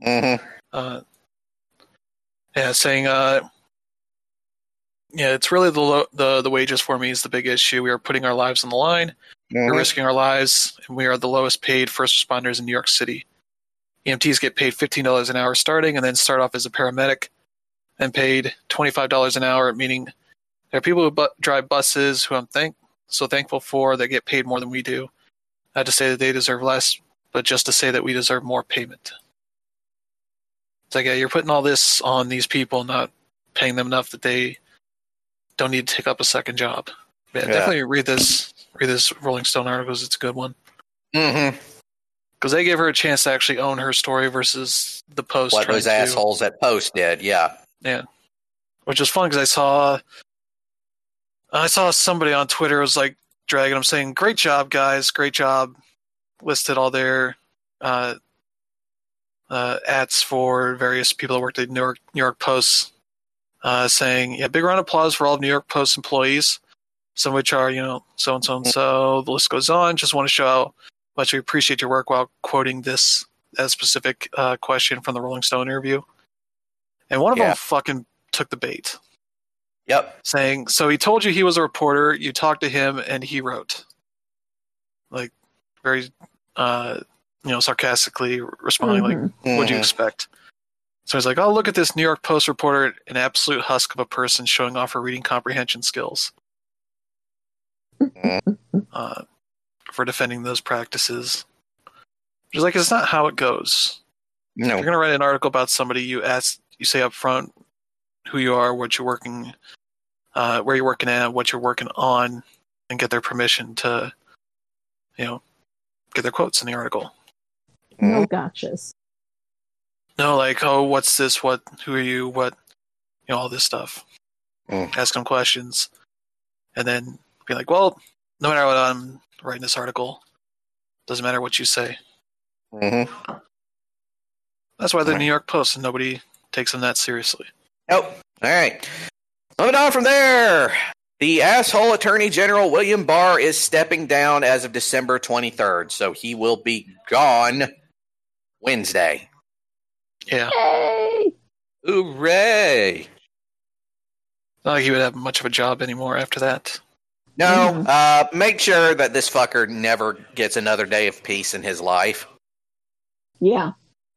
Saying, it's really the wages for me is the big issue. We are putting our lives on the line. We're risking our lives, and we are the lowest paid first responders in New York City. EMTs get paid $15 an hour starting, and then start off as a paramedic, and paid $25 an hour, meaning there are people who drive buses who I'm so thankful for that get paid more than we do. Not to say that they deserve less, but just to say that we deserve more payment. It's like, yeah, you're putting all this on these people, not paying them enough that they don't need to take up a second job. Definitely read this Rolling Stone article. It's a good one. Because they gave her a chance to actually own her story versus the Post. What those assholes at Post did, yeah. Which was fun because I saw somebody on Twitter was like dragging them, saying, "Great job, guys! Great job!" Listed all their ads for various people that worked at New York Post, saying, "Yeah, big round of applause for all New York Post employees. Some of which are, so and so and so. The list goes on. Just want to show how much we appreciate your work," while quoting that specific question from the Rolling Stone interview. And one of them fucking took the bait. Yep. Saying, so he told you he was a reporter, you talked to him, and he wrote. Like, very, sarcastically responding, like, what'd you expect? So he's like, oh, look at this New York Post reporter, an absolute husk of a person showing off her reading comprehension skills. For defending those practices. Which is like, it's not how it goes. No. If you're going to write an article about somebody, you say up front who you are, what you're working, where you're working at, what you're working on, and get their permission to, get their quotes in the article. No gotchas. No, like, oh, what's this? Who are you? What, all this stuff. Ask them questions. And then be like, well, no matter what I'm writing this article, doesn't matter what you say. That's why they're New York Post and nobody takes them that seriously. Nope. All right. Moving on from there. The asshole Attorney General William Barr is stepping down as of December 23rd, so he will be gone Wednesday. Yeah. Yay! Hooray! Not like he would have much of a job anymore after that. No, make sure that this fucker never gets another day of peace in his life. Yeah.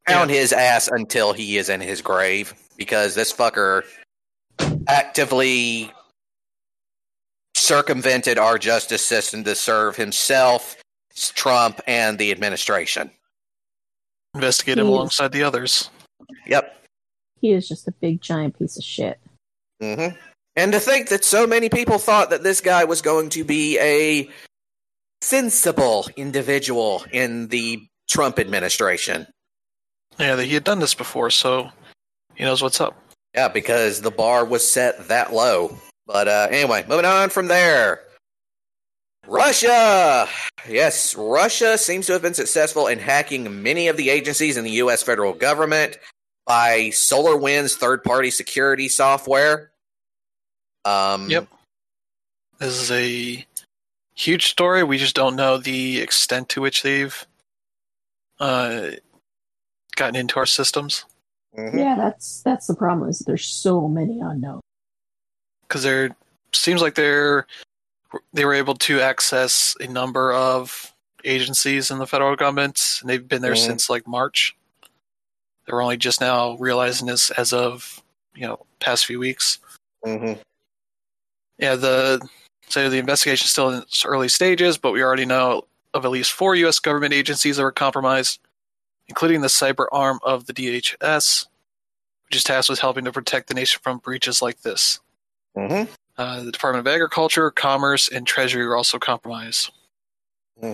Pound his ass until he is in his grave, because this fucker actively circumvented our justice system to serve himself, Trump, and the administration. Investigate him alongside the others. Yep. He is just a big, giant piece of shit. Mm-hmm. And to think that so many people thought that this guy was going to be a sensible individual in the Trump administration. Yeah, he had done this before, so he knows what's up. Yeah, because the bar was set that low. But anyway, moving on from there. Russia! Yes, Russia seems to have been successful in hacking many of the agencies in the U.S. federal government by SolarWinds third-party security software. Yep. This is a huge story. We just don't know the extent to which they've gotten into our systems. Mm-hmm. Yeah, that's the problem, is there's so many unknowns. Because there seems like they were able to access a number of agencies in the federal government, and they've been there since like March. They're only just now realizing this as of past few weeks. Mm-hmm. Yeah, the investigation is still in its early stages, but we already know of at least 4 U.S. government agencies that were compromised, including the cyber arm of the DHS, which is tasked with helping to protect the nation from breaches like this. Mm-hmm. The Department of Agriculture, Commerce, and Treasury were also compromised. Mm.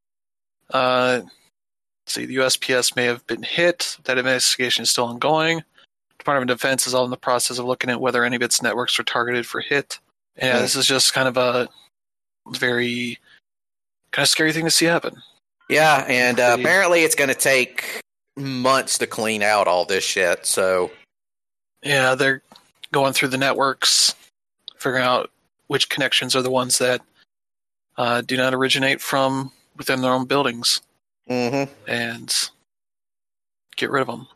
The USPS may have been hit. That investigation is still ongoing. Department of Defense is all in the process of looking at whether any of its networks were targeted for hit. And this is just kind of a very kind of scary thing to see happen. Yeah, and apparently it's going to take months to clean out all this shit. So, yeah, they're going through the networks, figuring out which connections are the ones that do not originate from within their own buildings, and get rid of them.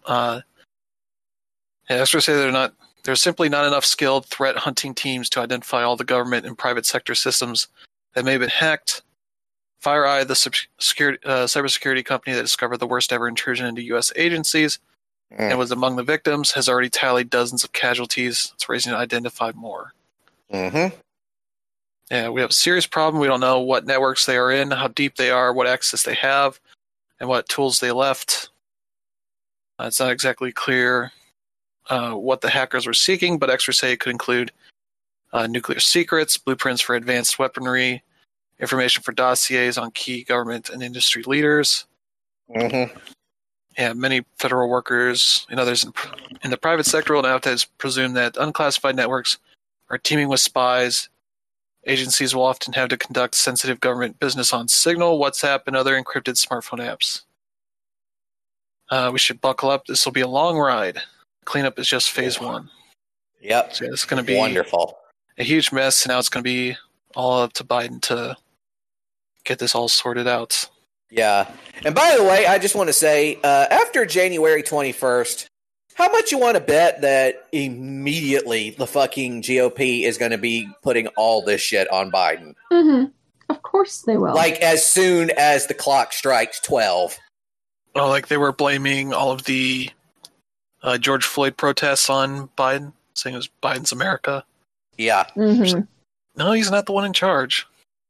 Experts say there's simply not enough skilled threat hunting teams to identify all the government and private sector systems that may have been hacked. FireEye, the cybersecurity company that discovered the worst ever intrusion into U.S. agencies and was among the victims, has already tallied dozens of casualties. It's raising to identify more. Mm-hmm. Yeah, we have a serious problem. We don't know what networks they are in, how deep they are, what access they have, and what tools they left. It's not exactly clear what the hackers were seeking, but experts say it could include nuclear secrets, blueprints for advanced weaponry, information for dossiers on key government and industry leaders. Mm-hmm. Yeah, many federal workers and others in the private sector will now have to presume that unclassified networks are teaming with spies. Agencies will often have to conduct sensitive government business on Signal, WhatsApp, and other encrypted smartphone apps. We should buckle up. This will be a long ride. Cleanup is just phase 1. Yep. So it's going to be wonderful. A huge mess, and now it's going to be all up to Biden to get this all sorted out. Yeah. And by the way, I just want to say, after January 21st, how much you want to bet that immediately the fucking GOP is going to be putting all this shit on Biden? Mm-hmm. Of course they will. Like, as soon as the clock strikes 12. Oh, like they were blaming all of the George Floyd protests on Biden, saying it was Biden's America. Yeah. Mm-hmm. No, he's not the one in charge.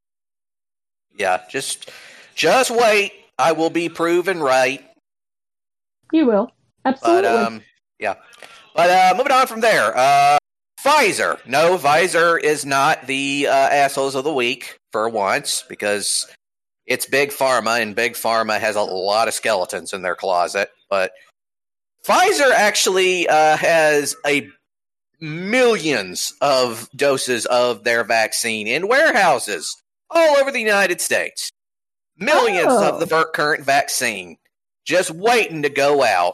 Yeah, just wait. I will be proven right. You will. Absolutely. But, yeah. But moving on from there. Pfizer. No, Pfizer is not the assholes of the week for once, because it's Big Pharma, and Big Pharma has a lot of skeletons in their closet. But Pfizer actually has millions of doses of their vaccine in warehouses all over the United States. Millions of the current vaccine just waiting to go out.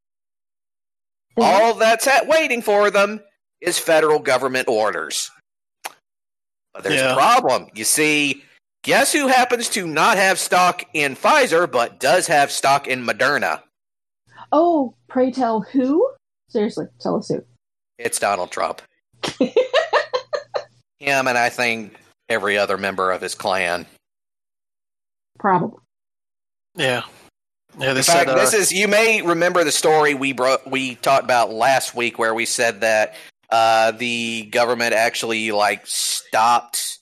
All that's waiting for them is federal government orders. But there's a problem. You see, guess who happens to not have stock in Pfizer, but does have stock in Moderna? Oh, pray tell who? Seriously, tell us who. It's Donald Trump. Him, and I think every other member of his clan. Probably. Yeah. Yeah, they In said, fact, you may remember the story we talked about last week where we said that the government actually stopped,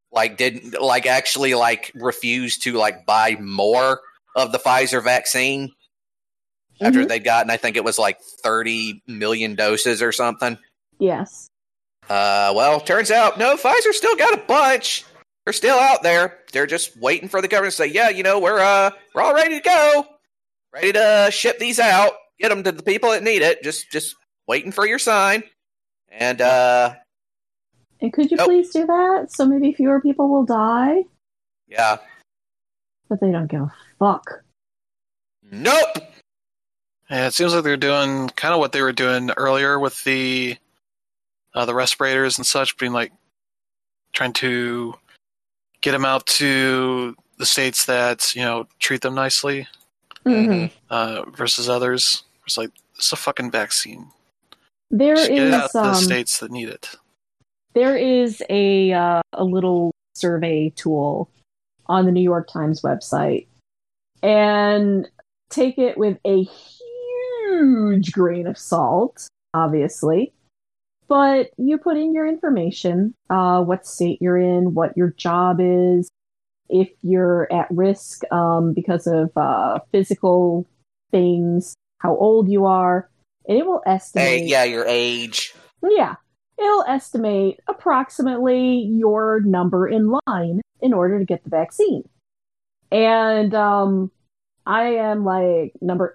refused to buy more of the Pfizer vaccine after they'd gotten, I think it was 30 million doses or something. Yes. Well, turns out, no, Pfizer still got a bunch. They're still out there. They're just waiting for the government to say, yeah, we're all ready to go. Ready to ship these out. Get them to the people that need it. Just waiting for your sign. And could you please do that? So maybe fewer people will die? Yeah. But they don't give a fuck. Nope. Yeah, it seems like they're doing kind of what they were doing earlier with the respirators and such, being trying to get them out to the states that treat them nicely, versus others. It's it's a fucking vaccine. Just get it out to the states that need it. There is a little survey tool on the New York Times website, and take it with a huge grain of salt, obviously. But you put in your information, what state you're in, what your job is, if you're at risk because of physical things, how old you are, and it will estimate... your age. Yeah. It'll estimate approximately your number in line in order to get the vaccine. And I am number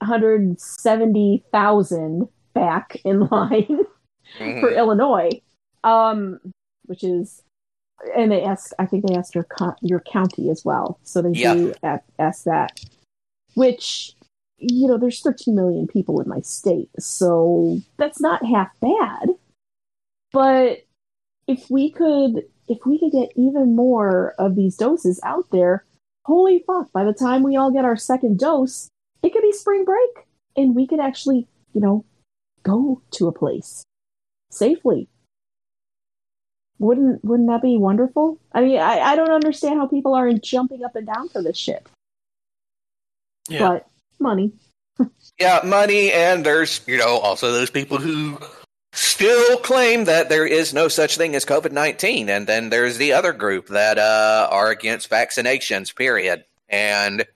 870,000 back in line for Illinois, which is, and I think they asked your county as well. So they do ask that, which, there's 13 million people in my state. So that's not half bad. But if we could get even more of these doses out there, holy fuck, by the time we all get our second dose, it could be spring break and we could actually, go to a place safely. Wouldn't that be wonderful? I mean, I don't understand how people aren't jumping up and down for this shit. Yeah. But money. Yeah, money, and there's, also those people who still claim that there is no such thing as COVID-19, and then there's the other group that are against vaccinations, period. And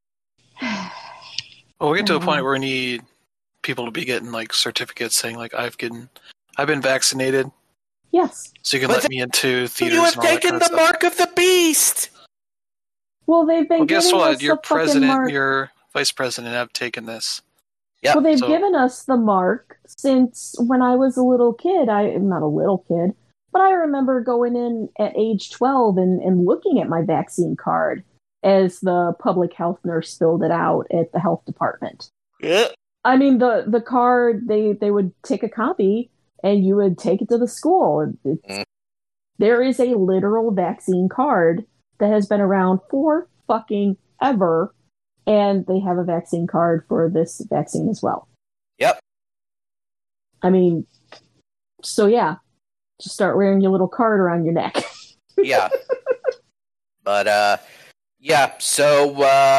well, we get to a point where we need people to be getting certificates saying I've been vaccinated. Yes. So you can let me into theaters. You have taken the mark of the beast. Well, they've been. Well, guess what? Your president, and your vice president have taken this. Yep. Well, they've given us the mark since when I was a little kid. I'm not a little kid, but I remember going in at age 12 and looking at my vaccine card as the public health nurse filled it out at the health department. Yeah. I mean, the card, they would take a copy and you would take it to the school. There is a literal vaccine card that has been around for fucking ever. And they have a vaccine card for this vaccine as well. Yep. I mean, so yeah, just start wearing your little card around your neck. Yeah. But, so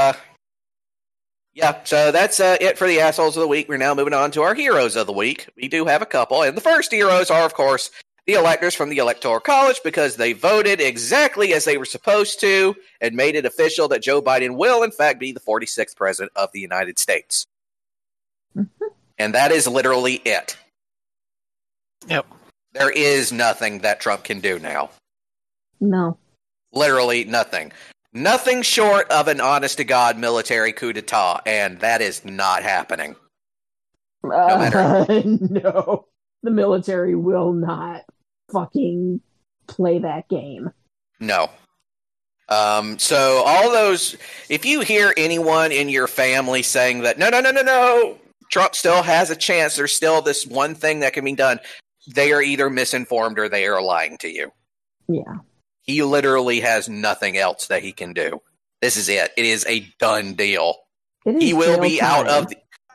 that's it for the assholes of the week. We're now moving on to our heroes of the week. We do have a couple, and the first heroes are, of course, the electors from the Electoral College, because they voted exactly as they were supposed to and made it official that Joe Biden will, in fact, be the 46th president of the United States. Mm-hmm. And that is literally it. Yep. There is nothing that Trump can do now. No. Literally nothing. Nothing short of an honest-to-God military coup d'etat, and that is not happening. No matter. No. The military will not fucking play that game. No. So all those, if you hear anyone in your family saying that, no, Trump still has a chance, there's still this one thing that can be done, they are either misinformed or they are lying to you. Yeah. He literally has nothing else that he can do. This is it. It is a done deal. He will be out of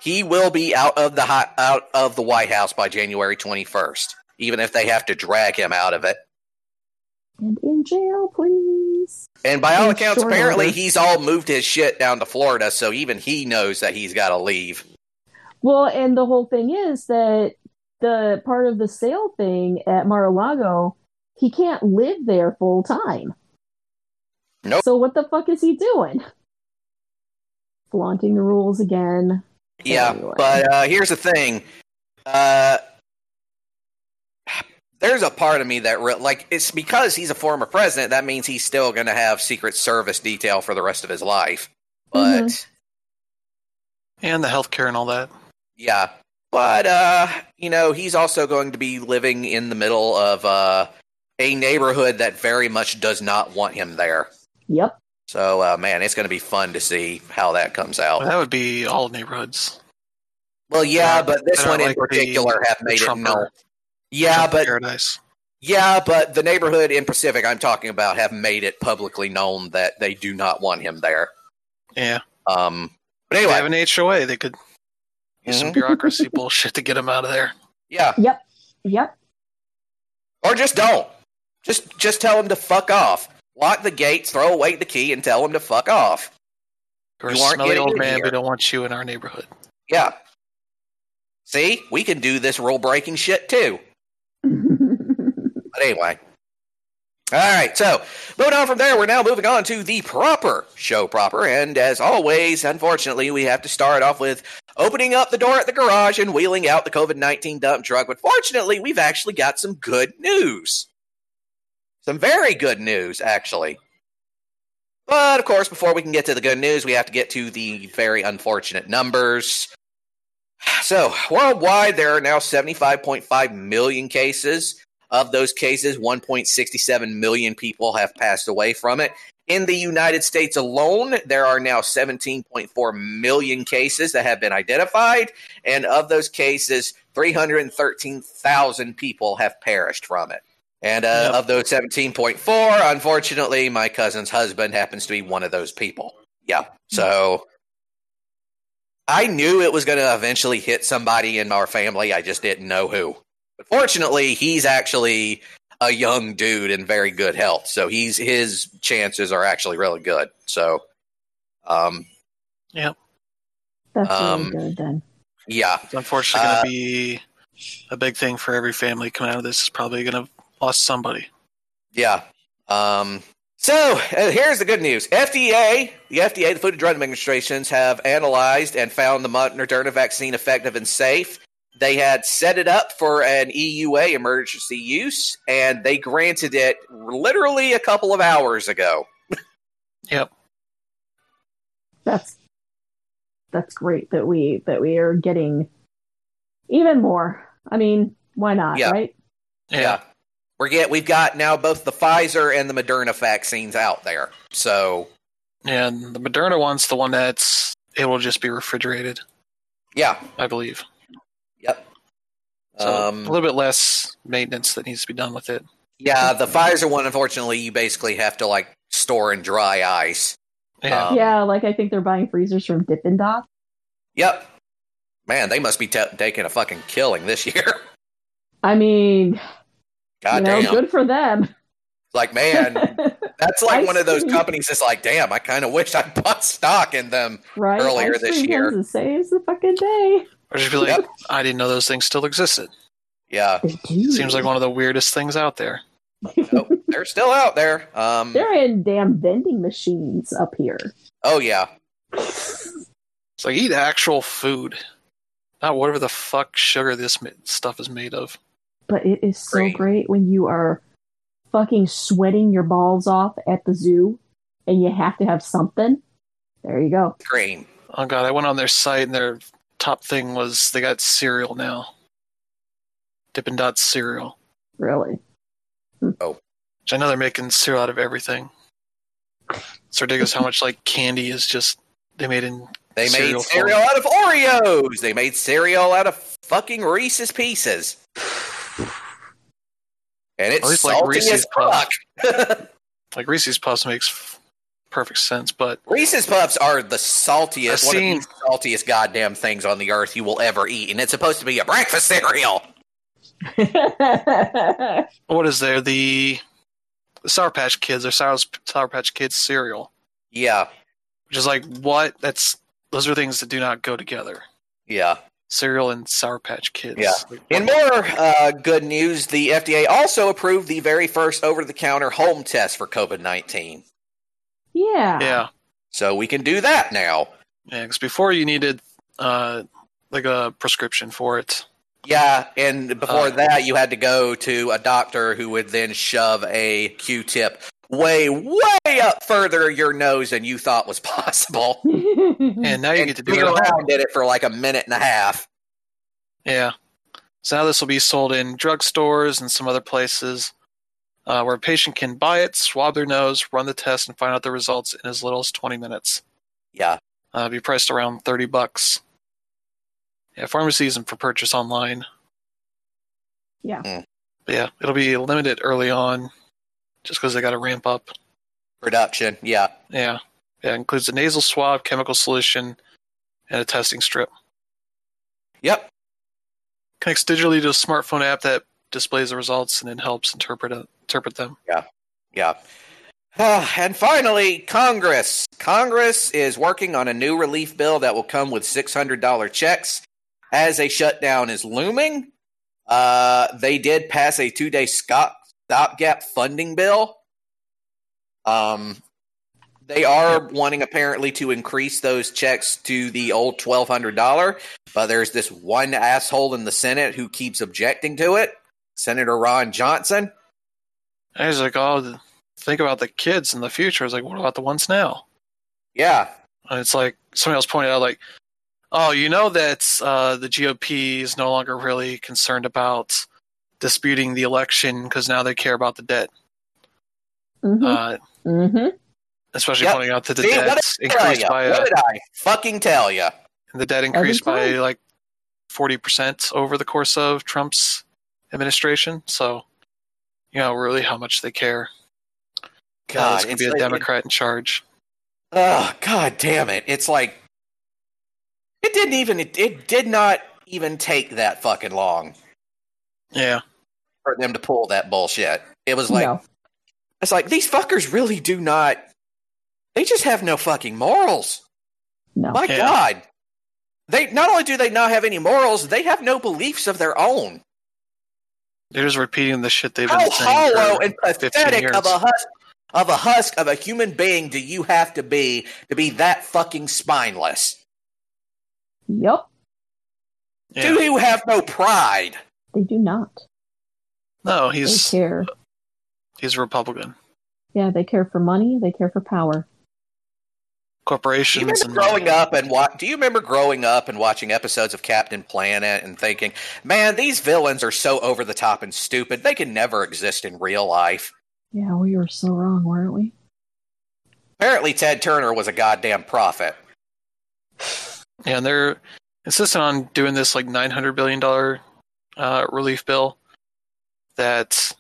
the White House by January 21st, even if they have to drag him out of it. And in jail, please. things. And by all in accounts, short apparently order. he's all moved his shit down to Florida, so even he knows that he's got to leave. Well, and the whole thing is that the part of the sale thing at Mar-a-Lago, he can't live there full time. Nope. So what the fuck is he doing? Flaunting the rules again. Yeah, Anyway. but here's the thing. There's a part of me that, it's because he's a former president, that means he's still going to have Secret Service detail for the rest of his life. But, And the healthcare and all that. yeah. But, he's also going to be living in the middle of a neighborhood that very much does not want him there. Yep. So, man, it's going to be fun to see how that comes out. Well, that would be all neighborhoods. Well, yeah, but this I don't one in like particular have made it Trumper- known. Yeah, Trump but Paradise. yeah, but the neighborhood in Pacific I'm talking about have made it publicly known that they do not want him there. Yeah. But They anyway, have an HOA. They could use some bureaucracy bullshit to get him out of there. yeah, Yep. or just don't. Just tell him to fuck off. Lock the gates, throw away the key, and tell him to fuck off. You're a You aren't smelly getting old in man. here. We don't want you in our neighborhood. Yeah. See, we can do this rule breaking shit too. But anyway. All right, so moving on from there, we're now moving on to the show proper. And as always, unfortunately, we have to start off with opening up the door at the garage and wheeling out the COVID-19 dump truck. But fortunately, we've actually got some good news. Some very good news, actually. But, of course, before we can get to the good news, we have to get to the very unfortunate numbers. So, worldwide, there are now 75.5 million cases. Of those cases, 1.67 million people have passed away from it. In the United States alone, there are now 17.4 million cases that have been identified. And of those cases, 313,000 people have perished from it. And of those 17.4, unfortunately, my cousin's husband happens to be one of those people. Yeah. So I knew it was going to eventually hit somebody in our family. I just didn't know who. But fortunately, he's actually a young dude in very good health. So his chances are actually really good. So, yeah. That's really good then. Yeah. It's unfortunately going to be a big thing for every family coming out of this. Is probably going to lost somebody. Yeah. So here's the good news. The FDA, the Food and Drug Administrations, have analyzed and found the Moderna vaccine effective and safe. They had set it up for an EUA, emergency use, and they granted it literally a couple of hours ago. Yep. That's great that we are getting even more. I mean, why not, right? Yeah. We've got now both the Pfizer and the Moderna vaccines out there. So, and the Moderna one's the one that's able to just be refrigerated. Yeah, I believe. Yep. So a little bit less maintenance that needs to be done with it. Yeah, the Pfizer one, unfortunately, you basically have to store in dry ice. Yeah, I think they're buying freezers from Dippin' Dots. Yep. Man, they must be taking a fucking killing this year. I mean, goddamn, good for them. Man, that's one of those companies that's damn, I kind of wish I bought stock in them earlier this year. Kansas saves the fucking day. Or just be like, I didn't know those things still existed. Yeah. Seems like one of the weirdest things out there. Nope, they're still out there. They're in damn vending machines up here. Oh, yeah. It's eat actual food. Not whatever the fuck sugar this stuff is made of. But it is so great when you are fucking sweating your balls off at the zoo and you have to have something. There you go. Green. Oh god, I went on their site and their top thing was they got cereal now. Dippin' Dots cereal. Really? Oh. Which I know they're making cereal out of everything. It's ridiculous how much candy is just they made cereal out of Oreos. They made cereal out of fucking Reese's Pieces. And it's salty as fuck. Reese's Puffs makes perfect sense, but Reese's Puffs are the saltiest, one of the saltiest goddamn things on the earth you will ever eat, and it's supposed to be a breakfast cereal. What is there? The Sour Patch Kids or Sour Patch Kids cereal. Yeah. Which is like, what? Those are things that do not go together. Yeah. Cereal and Sour Patch Kids. Yeah. Like, in more good news, the FDA also approved the very first over-the-counter home test for COVID-19. Yeah. So we can do that now. Yeah, because before you needed like a prescription for it. Yeah, and before that, you had to go to a doctor who would then shove a Q-tip way up further your nose than you thought was possible. And now you get to do it around did it for like a minute and a half. Yeah. So now this will be sold in drugstores and some other places where a patient can buy it, swab their nose, run the test, and find out the results in as little as 20 minutes. Yeah. Be priced around $30. Yeah, pharmacies and for purchase online. Yeah. But yeah, it'll be limited early on just because they got to ramp up production. Yeah. Yeah. It includes a nasal swab, chemical solution, and a testing strip. Yep. Connects digitally to a smartphone app that displays the results and then helps interpret them. Yeah. Yeah. And finally, Congress. Congress is working on a new relief bill that will come with $600 checks as a shutdown is looming. They did pass a 2-day stopgap funding bill. They are wanting apparently to increase those checks to the old $1,200, but there's this one asshole in the Senate who keeps objecting to it, Senator Ron Johnson. And he's like, oh, think about the kids in the future. It's like, what about the ones now? Yeah. And it's like, somebody else pointed out, like, oh, you know that the GOP is no longer really concerned about disputing the election because now they care about the debt. Especially pointing out that the debt increased by... what did I fucking tell you? And the debt increased by like 40% over the course of Trump's administration. So, you know, really how much they care. God, it's going to be a Democrat in charge. Oh, God damn it. It's like... It did not even take that fucking long. Yeah. For them to pull that bullshit. It was like... No. It's like, these fuckers really do not... They just have no fucking morals. No. My God. They not only do they not have any morals, they have no beliefs of their own. They're just repeating the shit they've been saying. How hollow and pathetic of a husk of a human being do you have to be that fucking spineless? Yep. Yeah. Do you have no pride? They do not. No, they care. He's a Republican. Yeah, they care for money. They care for power. Corporations. Do you remember growing up and watching episodes of Captain Planet and thinking, man, these villains are so over the top and stupid. They can never exist in real life. Yeah, we were so wrong, weren't we? Apparently Ted Turner was a goddamn prophet. Yeah, and they're insisting on doing this like $900 billion relief bill that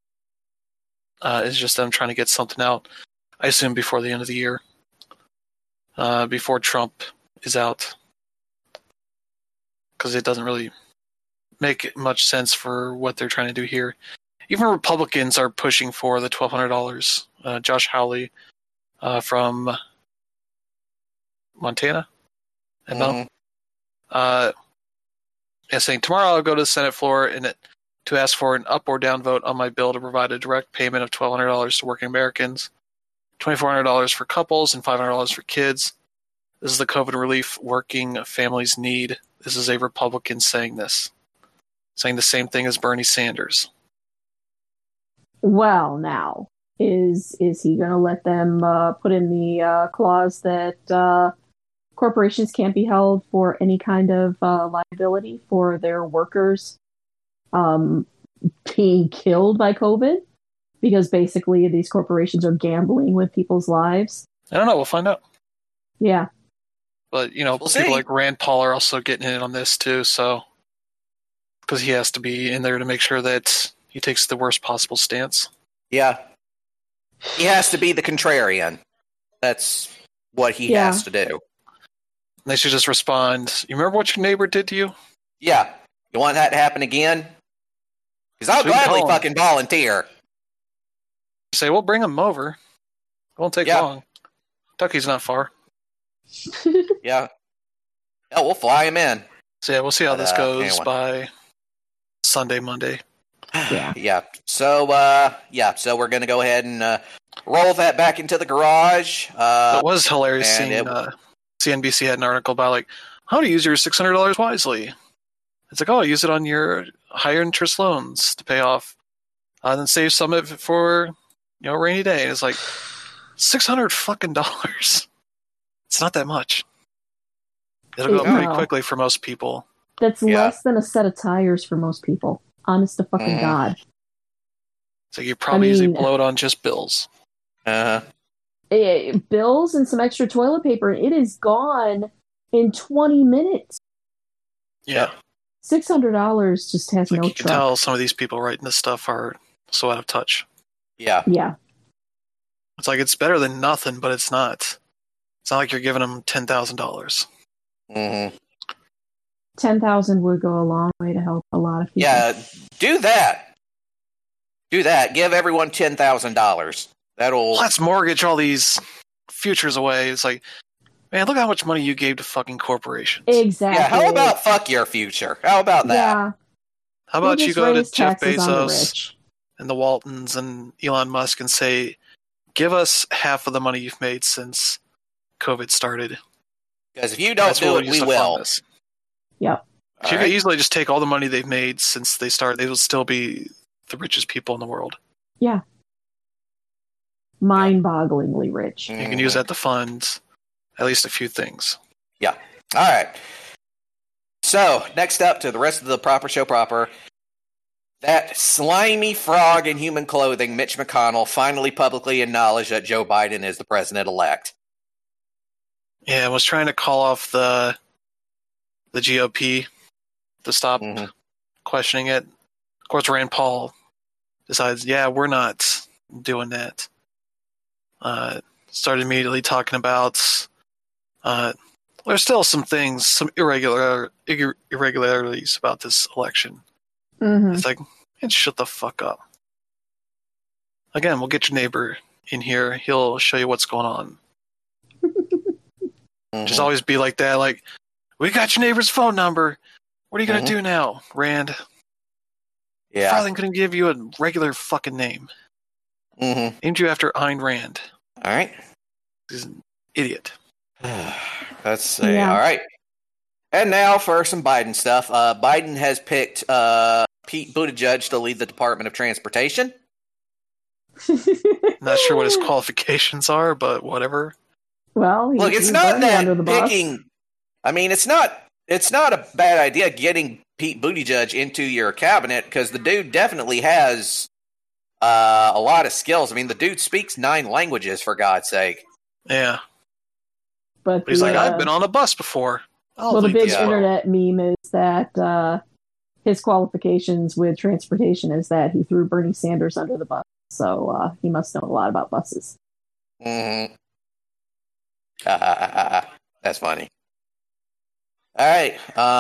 is just them trying to get something out, I assume, before the end of the year. Before Trump is out. Because it doesn't really make much sense for what they're trying to do here. Even Republicans are pushing for the $1,200. Josh Hawley from Montana. Saying, tomorrow I'll go to the Senate floor to ask for an up or down vote on my bill to provide a direct payment of $1,200 to working Americans, $2,400 for couples, and $500 for kids. This is the COVID relief working families need. This is a Republican saying this. Saying the same thing as Bernie Sanders. Well, now, is he going to let them put in the clause that corporations can't be held for any kind of liability for their workers being killed by COVID? Because basically these corporations are gambling with people's lives. I don't know. We'll find out. Yeah. But, you know, people like Rand Paul are also getting in on this too, so... Because he has to be in there to make sure that he takes the worst possible stance. Yeah. He has to be the contrarian. That's what he has to do. They should just respond, you remember what your neighbor did to you? Yeah. You want that to happen again? Because I'll gladly fucking volunteer. say, "We'll bring them over. It won't take long. Kentucky's not far." Yeah. Oh, we'll fly him in. So yeah, we'll see how this goes by Sunday, Monday. Yeah. So so we're gonna go ahead and roll that back into the garage. It was hilarious seeing CNBC had an article about like how to use your $600 wisely. It's like, oh, use it on your higher interest loans to pay off, then save some of it for a rainy day. And it's like $600 fucking dollars. It's not that much. It'll go up pretty quickly for most people. That's less than a set of tires for most people. Honest to fucking God. So you probably easily blow it on just bills. Bills and some extra toilet paper. It is gone in 20 minutes. Yeah. $600 just has no truck. You can tell some of these people writing this stuff are so out of touch. Yeah. It's like it's better than nothing, but it's not. It's not like you're giving them $10,000. Mm-hmm. 10,000 would go a long way to help a lot of people. Yeah, do that. Give everyone $10,000. Let's mortgage all these futures away. It's like, man, look how much money you gave to fucking corporations. Exactly. Yeah, how about fuck your future? How about that? Yeah. How about you go to Jeff Bezos and the Waltons and Elon Musk and say, give us half of the money you've made since COVID started. Because if you don't do it, we will. Yep. You could easily just take all the money they've made since they started. They will still be the richest people in the world. Yeah. Mind-bogglingly rich. You can use that to fund at least a few things. Yeah. All right. So, next up to the rest of the proper show proper. That slimy frog in human clothing, Mitch McConnell, finally publicly acknowledged that Joe Biden is the president-elect. Yeah, I was trying to call off the GOP to stop questioning it. Of course, Rand Paul decides, we're not doing that. Started immediately talking about there's still some things, some irregularities about this election. It's like, shut the fuck up. Again, we'll get your neighbor in here. He'll show you what's going on. Just always be like that, like, we got your neighbor's phone number. What are you going to do now, Rand? Yeah. Farthing couldn't give you a regular fucking name. Named you after Ayn Rand. All right. He's an idiot. Let's see. Yeah. All right. And now for some Biden stuff. Biden has picked Pete Buttigieg to lead the Department of Transportation. Not sure what his qualifications are, but whatever. Well, look, it's not that picking. I mean, it's not a bad idea getting Pete Buttigieg into your cabinet because the dude definitely has a lot of skills. I mean, the dude speaks 9 languages, for God's sake. Yeah. But he's like, I've been on a bus before. The big internet meme is that his qualifications with transportation is that he threw Bernie Sanders under the bus. So he must know a lot about buses. That's funny. All right.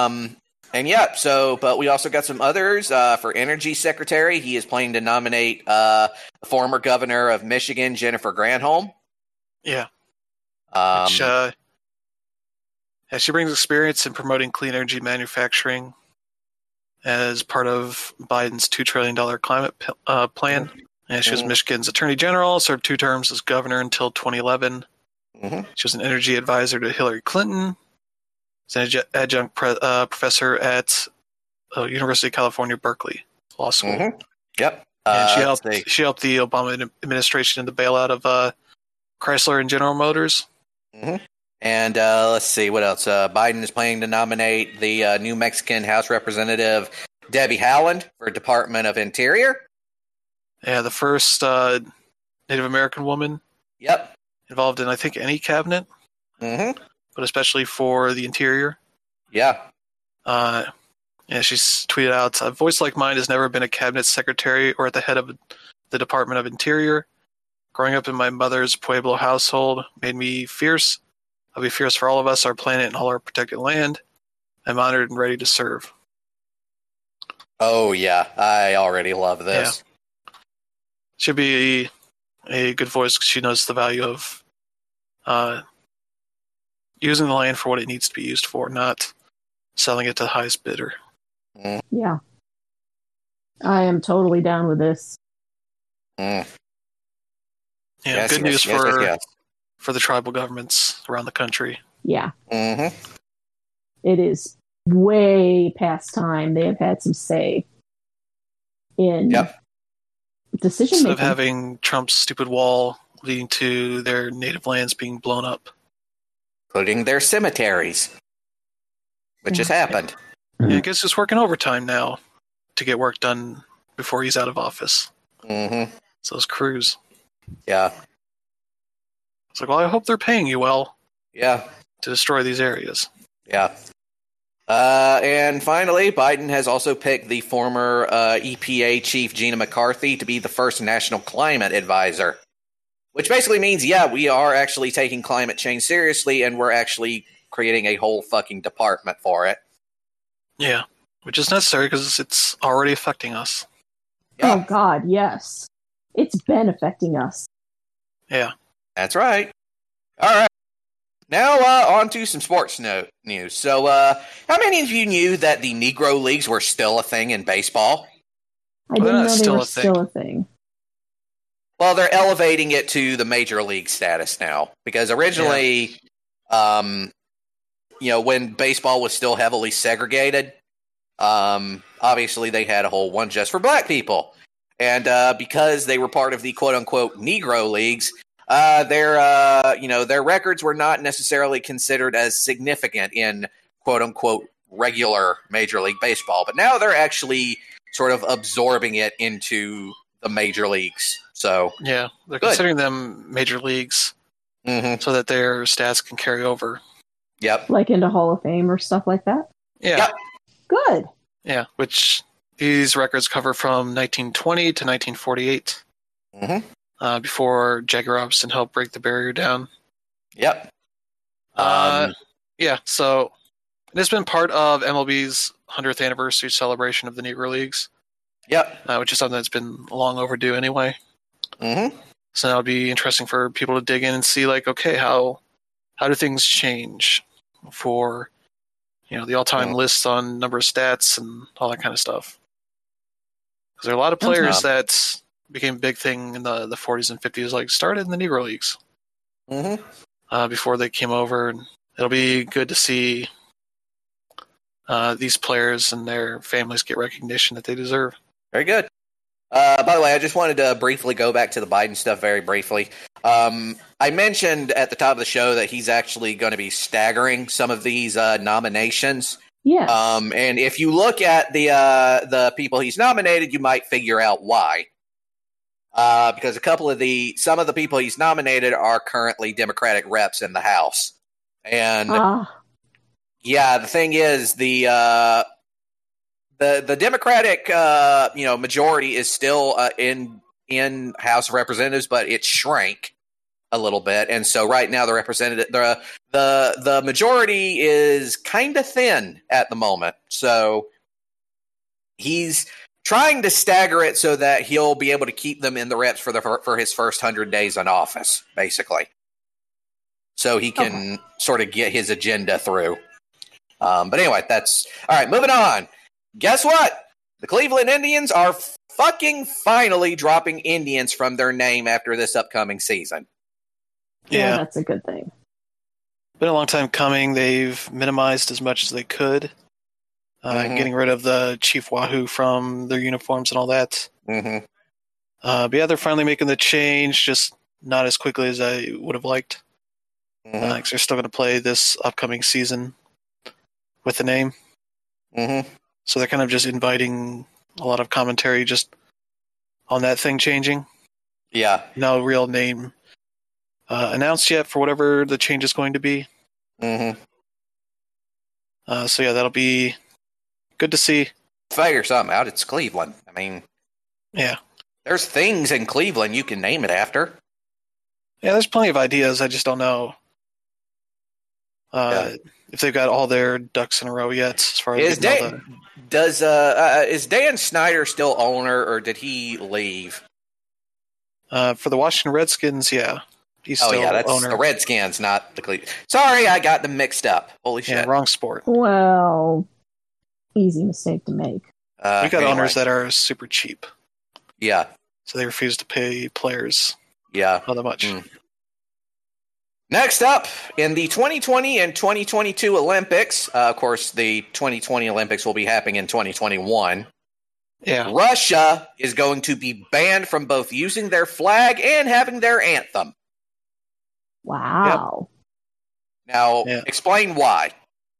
But we also got some others for Energy Secretary. He is planning to nominate the former governor of Michigan, Jennifer Granholm. Yeah. She brings experience in promoting clean energy manufacturing as part of Biden's $2 trillion climate plan. And she was Michigan's attorney general, served 2 terms as governor until 2011. She was an energy advisor to Hillary Clinton. She's an adjunct professor at University of California, Berkeley Law School. Yep. And she helped the Obama administration in the bailout of Chrysler and General Motors. And let's see, what else? Biden is planning to nominate the New Mexican House Representative Debbie Haaland for Department of Interior. Yeah, the first Native American woman. Yep. Involved in, I think, any cabinet. But especially for the Interior. Yeah. She's tweeted out, a voice like mine has never been a cabinet secretary or at the head of the Department of Interior. Growing up in my mother's Pueblo household made me fierce. I'll be fierce for all of us, our planet, and all our protected land. I'm honored and ready to serve. Oh, yeah. I already love this. Yeah. Should be a good voice because she knows the value of using the land for what it needs to be used for, not selling it to the highest bidder. Yeah. I am totally down with this. Yeah, good news for the tribal governments around the country. Yeah. Mm-hmm. It is way past time they have had some say in decision Instead making. of having Trump's stupid wall leading to their native lands being blown up. Including their cemeteries, which has happened. Yeah, I guess he's working overtime now to get work done before he's out of office. Mm-hmm. So those crews. Yeah. It's like, well, I hope they're paying you well. Yeah. To destroy these areas. Yeah. And finally, Biden has also picked the former EPA chief Gina McCarthy to be the first national climate advisor. Which basically means, we are actually taking climate change seriously, and we're actually creating a whole fucking department for it. Yeah, which is necessary because it's already affecting us. Yeah. Oh, God, yes. It's been affecting us. Yeah. That's right. All right. Now, on to some sports news. So, how many of you knew that the Negro Leagues were still a thing in baseball? I didn't know they were still a thing. Well, they're elevating it to the major league status now because originally, when baseball was still heavily segregated, obviously they had a whole one just for black people, and because they were part of the quote unquote Negro Leagues, their records were not necessarily considered as significant in quote unquote regular Major League Baseball, but now they're actually sort of absorbing it into the major leagues. So yeah, they're considering them major leagues so that their stats can carry over. Yep. Like into Hall of Fame or stuff like that? Yeah. Yep. Good. Yeah, which these records cover from 1920 to 1948. Before Jackie Robinson helped break the barrier down. Yep. Yeah, so it's been part of MLB's 100th anniversary celebration of the Negro Leagues. Yep. Which is something that's been long overdue anyway. So now it'll be interesting for people to dig in and see, like, okay, how do things change for, the all-time lists on number of stats and all that kind of stuff. Because there are a lot of players that became a big thing in the 40s and 50s, like started in the Negro Leagues before they came over. And it'll be good to see these players and their families get recognition that they deserve. Very good. By the way, I just wanted to briefly go back to the Biden stuff very briefly. I mentioned at the top of the show that he's actually going to be staggering some of these nominations. Yeah. And if you look at the people he's nominated, you might figure out why. Because some of the people he's nominated are currently Democratic reps in the House. And the thing is, the Democratic majority is still in House of Representatives, but it shrank a little bit, and so right now the majority is kind of thin at the moment. So he's trying to stagger it so that he'll be able to keep them in the reps for his first 100 days in office, basically, so he can sort of get his agenda through. But anyway, that's all right. Moving on. Guess what? The Cleveland Indians are fucking finally dropping Indians from their name after this upcoming season. Yeah, that's a good thing. Been a long time coming. They've minimized as much as they could, getting rid of the Chief Wahoo from their uniforms and all that. But yeah, they're finally making the change, just not as quickly as I would have liked. Because they're still going to play this upcoming season with the name. So they're kind of just inviting a lot of commentary just on that thing changing. Yeah. No real name announced yet for whatever the change is going to be. So yeah, that'll be good to see. Figure something out. It's Cleveland. I mean, yeah. There's things in Cleveland you can name it after. Yeah, there's plenty of ideas. I just don't know if they've got all their ducks in a row yet. As far as is Dan Snyder still owner, or did he leave? For the Washington Redskins, yeah. He's still that's owner. the Redskins, not the Cleveland. Sorry, I got them mixed up. Holy shit. Yeah, wrong sport. Well, easy mistake to make. We got owners that are super cheap. Yeah. So they refuse to pay players not that much. Next up, in the 2020 and 2022 Olympics, of course, the 2020 Olympics will be happening in 2021. Yeah. Russia is going to be banned from both using their flag and having their anthem. Wow. Yep. Now, explain why.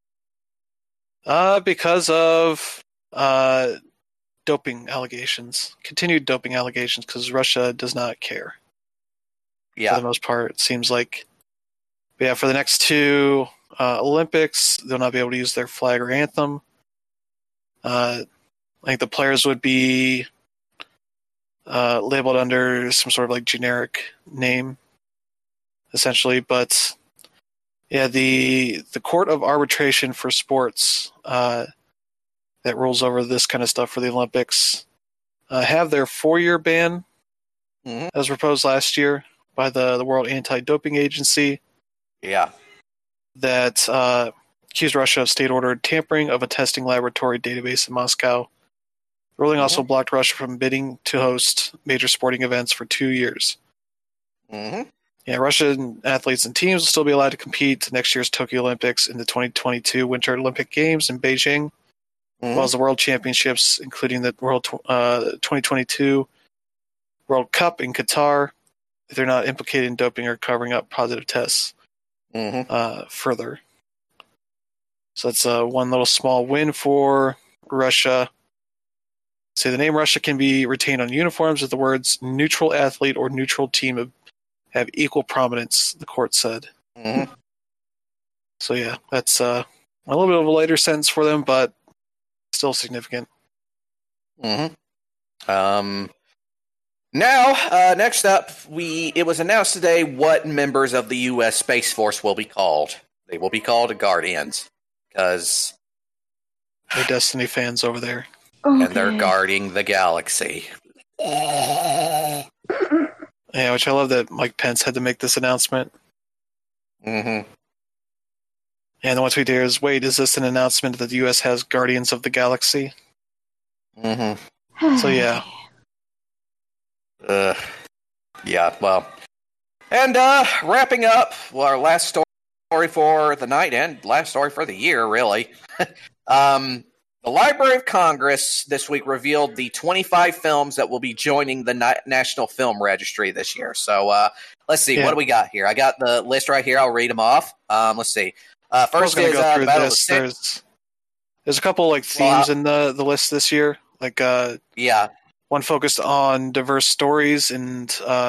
Because of doping allegations, continued doping allegations, because Russia does not care. Yeah. For the most part, it seems like. But yeah, for the next two Olympics, they'll not be able to use their flag or anthem. I think the players would be labeled under some sort of like generic name, essentially. But yeah, the Court of Arbitration for Sports that rules over this kind of stuff for the Olympics have their 4-year ban, as proposed last year by the World Anti-Doping Agency. Yeah. That accused Russia of state-ordered tampering of a testing laboratory database in Moscow. The ruling also blocked Russia from bidding to host major sporting events for 2 years. Yeah, Russian athletes and teams will still be allowed to compete in next year's Tokyo Olympics and the 2022 Winter Olympic Games in Beijing, as well as the World Championships, including the World 2022 World Cup in Qatar, if they're not implicated in doping or covering up positive tests. Further. So that's one little small win for Russia. So the name Russia can be retained on uniforms with the words neutral athlete or neutral team have equal prominence, the court said. So yeah, that's a little bit of a lighter sentence for them, but still significant. Now, next up, it was announced today what members of the U.S. Space Force will be called. They will be called Guardians, because they're Destiny fans over there. And they're guarding the galaxy. Yeah, which I love that Mike Pence had to make this announcement. And the one tweet here is, wait, is this an announcement that the U.S. has Guardians of the Galaxy? So yeah. Yeah, well. And wrapping up, our last story for the night and last story for the year, really. The Library of Congress this week revealed the 25 films that will be joining the National Film Registry this year. So let's see, what do we got here? I got the list right here. I'll read them off. Let's see. First is the Battle of the Six. There's a couple like themes in the list this year. Like one focused on diverse stories and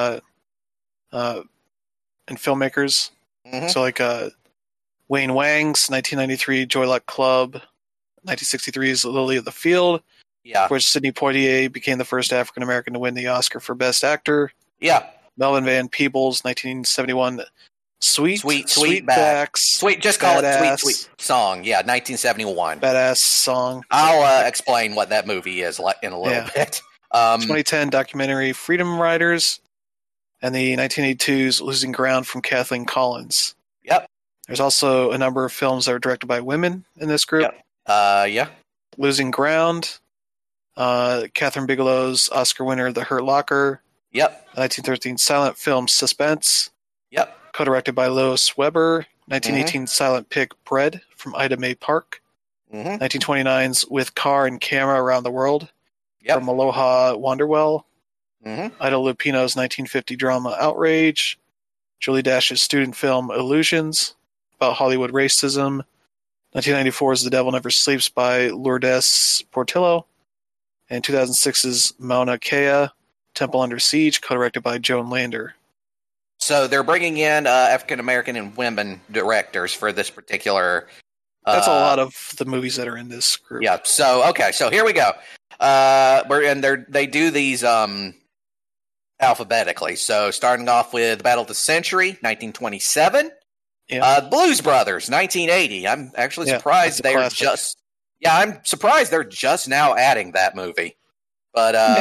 filmmakers. So like Wayne Wang's 1993 Joy Luck Club, 1963's Lily of the Field, for which Sidney Poitier became the first African American to win the Oscar for Best Actor. Melvin Van Peebles' 1971 Sweetbacks. Sweet, just call it Sweet Song. 1971. Badass song. I'll explain what that movie is in a little bit. 2010 documentary Freedom Riders, and the 1982's Losing Ground from Kathleen Collins. There's also a number of films that are directed by women in this group. Losing Ground, Catherine Bigelow's Oscar winner The Hurt Locker. 1913 silent film Suspense. Co-directed by Lois Weber. 1918 silent pic Bread from Ida Mae Park. 1929's With Car and Camera Around the World from Aloha Wanderwell. Ida Lupino's 1950 drama Outrage. Julie Dash's student film Illusions about Hollywood racism. 1994's The Devil Never Sleeps by Lourdes Portillo. And 2006's Mauna Kea, Temple Under Siege, co-directed by Joan Lander. So they're bringing in African American and women directors for this particular. That's a lot of the movies that are in this group. So here we go. They do these alphabetically. So starting off with Battle of the Century, 1927. Blues Brothers, 1980. I'm actually surprised I'm surprised they're just now adding that movie. But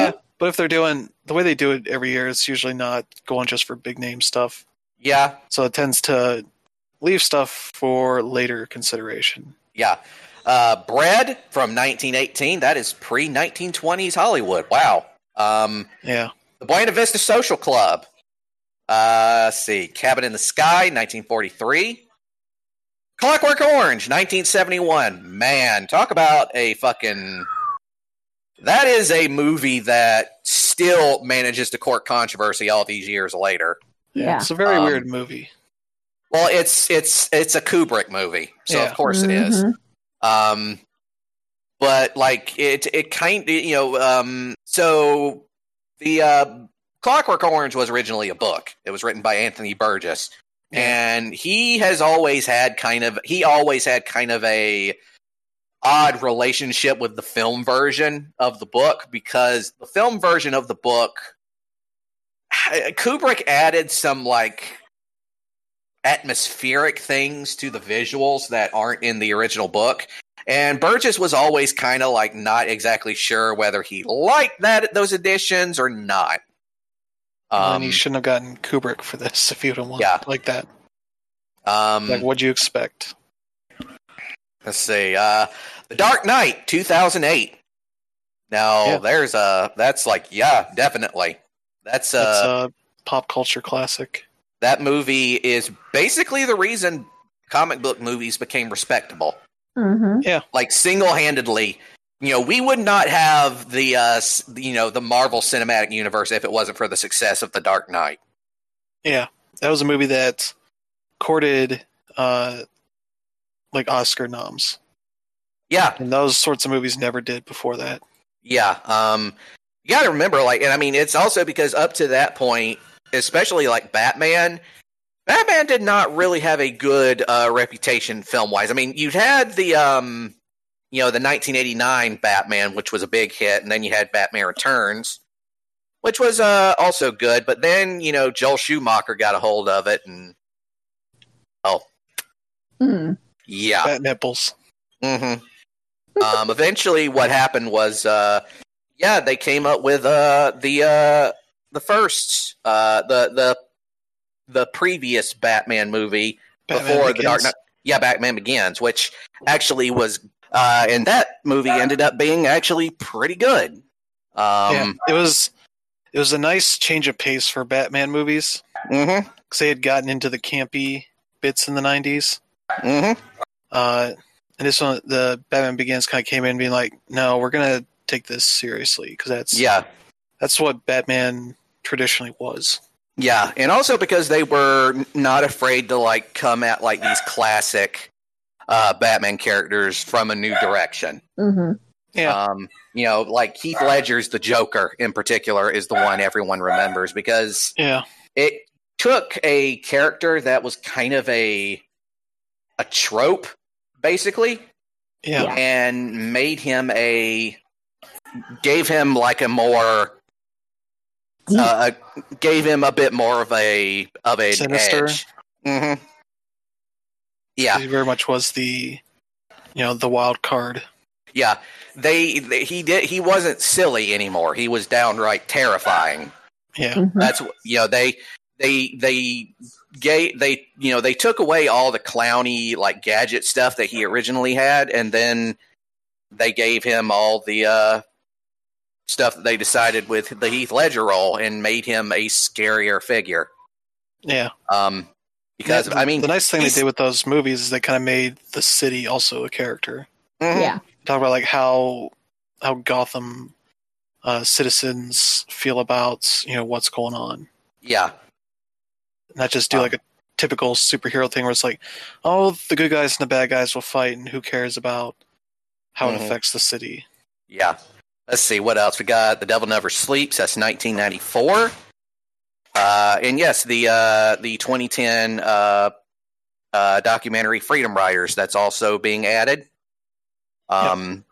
But if they're doing the way they do it every year, it's usually not going just for big name stuff. Yeah. So it tends to leave stuff for later consideration. Yeah. Bread from 1918. That is pre-1920s Hollywood. Wow. Yeah. The Buena Vista Social Club. Let's see. Cabin in the Sky, 1943. Clockwork Orange, 1971. Man, talk about a fucking... That is a movie that still manages to court controversy all these years later. Yeah. It's a very weird movie. Well, it's a Kubrick movie, so of course it is. But like it kind of, so the Clockwork Orange was originally a book. It was written by Anthony Burgess, and he always had kind of a odd relationship with the film version of the book, because the film version of the book, Kubrick added some like atmospheric things to the visuals that aren't in the original book. And Burgess was always kind of like not exactly sure whether he liked those additions or not. And you shouldn't have gotten Kubrick for this if you don't want like that. Like, what'd you expect? Let's see. The Dark Knight, 2008. Now, that's like, definitely. That's a pop culture classic. That movie is basically the reason comic book movies became respectable. Mm-hmm. Yeah. Like, single-handedly, we would not have the Marvel Cinematic Universe if it wasn't for the success of The Dark Knight. Yeah. That was a movie that courted, like, Oscar noms. Yeah. And those sorts of movies never did before that. Yeah. You got to remember, like, and I mean, it's also because up to that point, especially like Batman did not really have a good reputation film-wise. I mean, you had the 1989 Batman, which was a big hit, and then you had Batman Returns, which was also good. But then, Joel Schumacher got a hold of it, and yeah, Bat nipples. Mm-hmm. Eventually, what happened was, they came up with the first the previous Batman movie before the Dark Knight. Yeah, Batman Begins, which actually was, and that movie ended up being actually pretty good. It was a nice change of pace for Batman movies. Mm-hmm. Because they had gotten into the campy bits in the 90s. Mm-hmm. And this one, the Batman Begins, kind of came in being like, no, we're going to take this seriously, because that's what Batman traditionally was. Yeah, and also because they were not afraid to like come at like these classic Batman characters from a new direction. Mm-hmm. Yeah. Like Heath Ledger's the Joker in particular is the one everyone remembers, because it took a character that was kind of a trope, basically, and made him gave him like a more gave him a bit more of an sinister edge. Mm-hmm. Yeah, he very much was the wild card. Yeah, he wasn't silly anymore. He was downright terrifying. Yeah, Mm-hmm. That's they took away all the clowny like gadget stuff that he originally had, and then they gave him all the stuff that they decided with the Heath Ledger role and made him a scarier figure. Yeah. Because I mean, the nice thing they did with those movies is they kind of made the city also a character. Mm-hmm. Yeah. Talk about like how Gotham citizens feel about what's going on. Yeah. Not just do like a typical superhero thing where it's like, oh, the good guys and the bad guys will fight, and who cares about how it affects the city. Yeah. Let's see, what else? We got The Devil Never Sleeps. That's 1994. And yes, the 2010 documentary Freedom Riders, that's also being added. And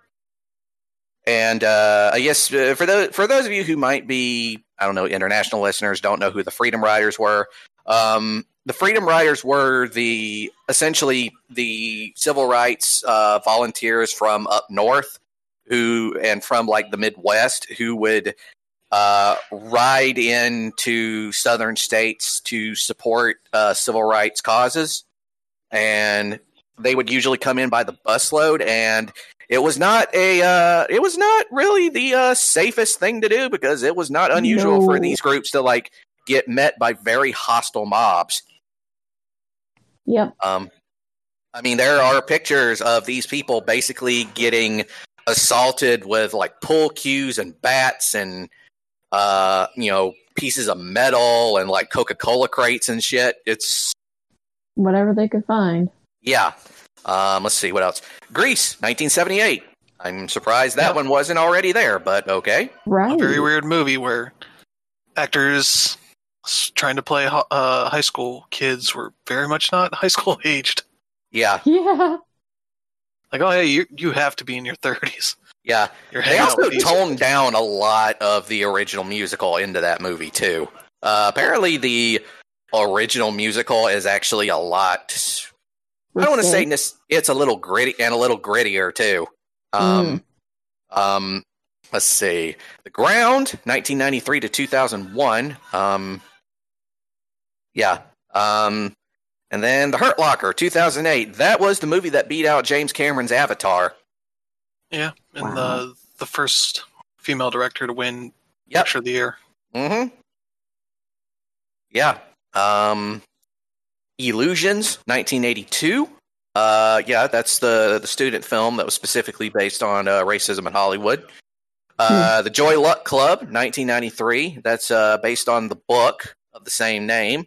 I guess for those of you who might be, I don't know, international listeners, don't know who the Freedom Riders were. The Freedom Riders were essentially the civil rights volunteers from up north and from like the Midwest who would ride into southern states to support civil rights causes, and they would usually come in by the busload, and it was not really the safest thing to do, because it was not unusual for these groups to like get met by very hostile mobs. Yep. I mean, there are pictures of these people basically getting assaulted with like pull cues and bats and pieces of metal and like Coca-Cola crates and shit. It's whatever they could find. Yeah. Let's see what else. Grease, 1978. I'm surprised that one wasn't already there, but okay. Right. A very weird movie where actors trying to play high school kids were very much not high school aged. Yeah. Yeah. Like, oh, hey, you have to be in your 30s. Yeah. You're They hanging out also with these toned down a lot of the original musical into that movie, too. Apparently, the original musical is actually a lot... I don't want to say it's a little gritty and a little grittier, too. Let's see. The Ground, 1993 to 2001. And then The Hurt Locker, 2008. That was the movie that beat out James Cameron's Avatar. Yeah, and the first female director to win Yep. Picture of the Year. Mm-hmm. Yeah. Illusions, 1982. That's the student film that was specifically based on racism in Hollywood. The Joy Luck Club, 1993. That's based on the book of the same name.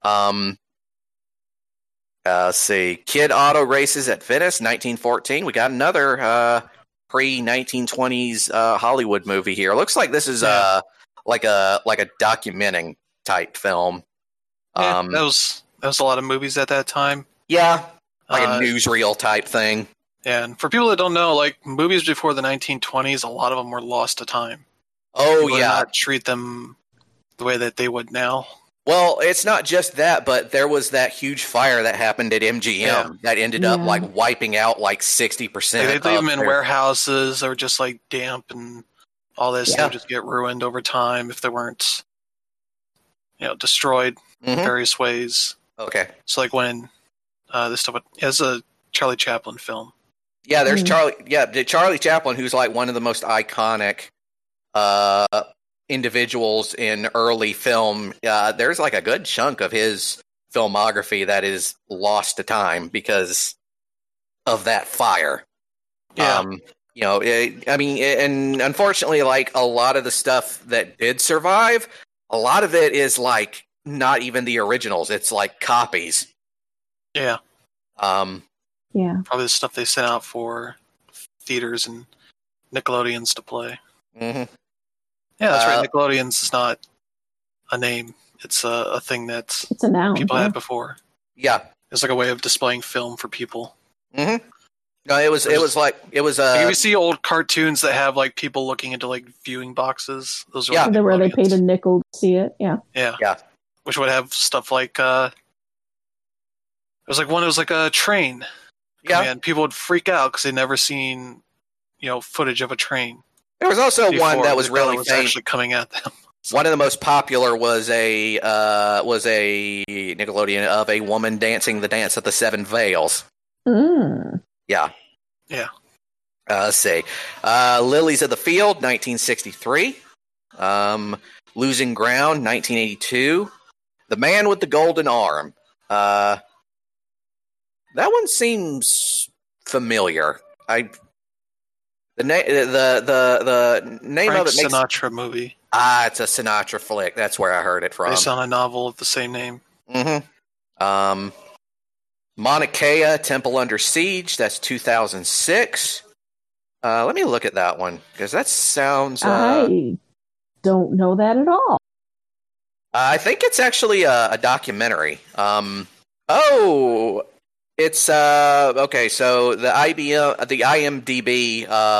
Let's see. Kid Auto Races at Venice, 1914. We got another pre-1920s Hollywood movie here. Looks like this is like a documenting type film. Yeah, that was a lot of movies at that time. Yeah, like a newsreel type thing. And for people that don't know, like movies before the 1920s, a lot of them were lost to time. Oh, People did yeah. not treat them the way that they would now. Well, it's not just that, but there was that huge fire that happened at MGM that ended up like wiping out like 60%. They'd leave them in warehouses or just like damp and all this. They would just get ruined over time if they weren't, destroyed in various ways. Okay. So like when this stuff as a Charlie Chaplin film. Yeah, there's Charlie Chaplin, who's like one of the most iconic individuals in early film. There's like a good chunk of his filmography that is lost to time because of that fire. Yeah. And unfortunately, like a lot of the stuff that did survive, a lot of it is like not even the originals. It's like copies. Yeah. Yeah. Probably the stuff they sent out for theaters and Nickelodeons to play. Mm-hmm. Yeah, that's right. Nickelodeons is not a name. It's a thing that it's a noun, people had before. Yeah. It's like a way of displaying film for people. Mm-hmm. No, it was. Like, you see old cartoons that have like people looking into like viewing boxes. Those are where they paid a nickel to see it. Yeah. Yeah. Which would have stuff like it was like a train. Yeah. And people would freak out because they'd never seen footage of a train. There was also one that was really actually coming at them. One of the most popular was a Nickelodeon of a woman dancing the dance of the Seven Veils. Yeah. Let's see. Lilies of the Field, 1963. Losing Ground, 1982. The Man with the Golden Arm. That one seems familiar. The name of it makes Sinatra movie. It's a Sinatra flick. That's where I heard it from. Based on a novel of the same name. Mm-hmm. Mauna Kea, Temple Under Siege. That's 2006. Let me look at that one because that sounds. I don't know that at all. I think it's actually a documentary. It's okay. So the IMDb,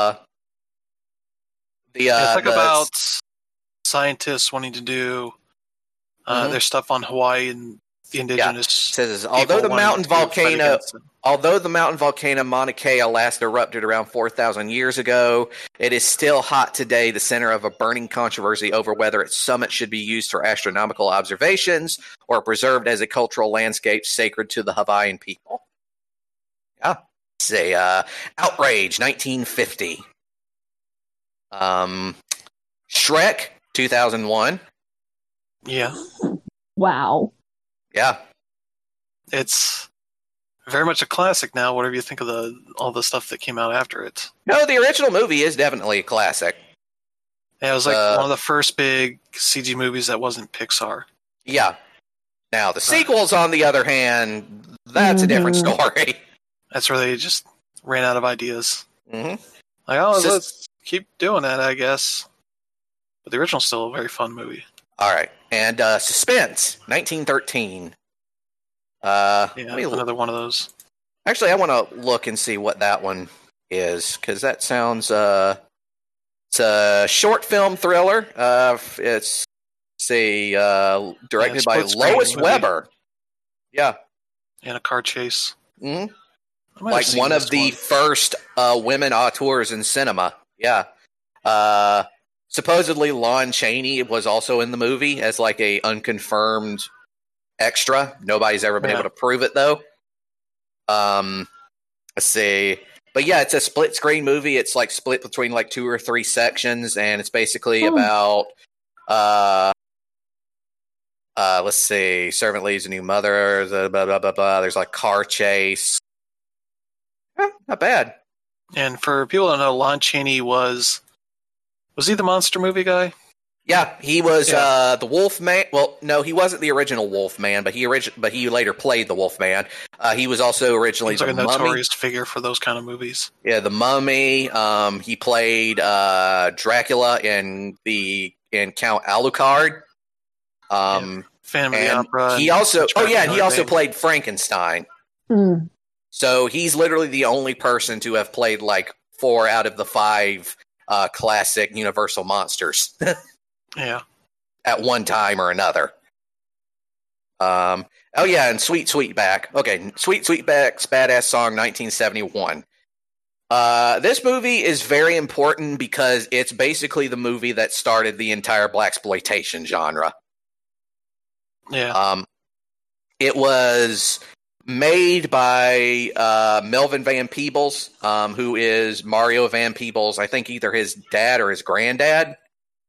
it's like about scientists wanting to do their stuff on Hawaii and the indigenous. It says although the mountain volcano Mauna Kea last erupted around 4,000 years ago, it is still hot today, the center of a burning controversy over whether its summit should be used for astronomical observations or preserved as a cultural landscape sacred to the Hawaiian people. Yeah. Say Outrage 1950. Shrek 2001. Yeah. Wow. Yeah. It's very much a classic now, whatever you think of all the stuff that came out after it. No, the original movie is definitely a classic. Yeah, it was like one of the first big CG movies that wasn't Pixar. Yeah. Now, the sequels, on the other hand, that's a different story. That's where they just ran out of ideas. Mm-hmm. Like, let's keep doing that, I guess. But the original's still a very fun movie. All right. And Suspense, 1913. Another one of those. Actually, I want to look and see what that one is, because that sounds... it's a short film thriller. It's directed by Lois Weber. Yeah. And a car chase. Mm-hmm. Like one of the first women auteurs in cinema. Yeah. Supposedly Lon Chaney was also in the movie as like a unconfirmed extra. Nobody's ever been able to prove it though. Let's see. But yeah, it's a split screen movie. It's like split between like 2 or 3 sections, and it's basically about let's see, servant leaves a new mother, blah blah blah blah. There's like car chase. Not bad. And for people that know, Lon Chaney was he the monster movie guy? Yeah, he was the Wolfman. Well, no, he wasn't the original Wolfman, but he later played the Wolfman. He was also originally the Mummy. Notorious figure for those kind of movies. Yeah, the Mummy. He played Dracula in Count Alucard. Phantom of the Opera. He also played Frankenstein. Mm. So he's literally the only person to have played like 4 out of the 5 classic Universal monsters. Yeah. At one time or another. And Sweet Sweetback. Okay, Sweet Sweetback's Badass Song 1971. This movie is very important because it's basically the movie that started the entire blaxploitation genre. Yeah. It was made by Melvin Van Peebles, who is Mario Van Peebles, I think either his dad or his granddad.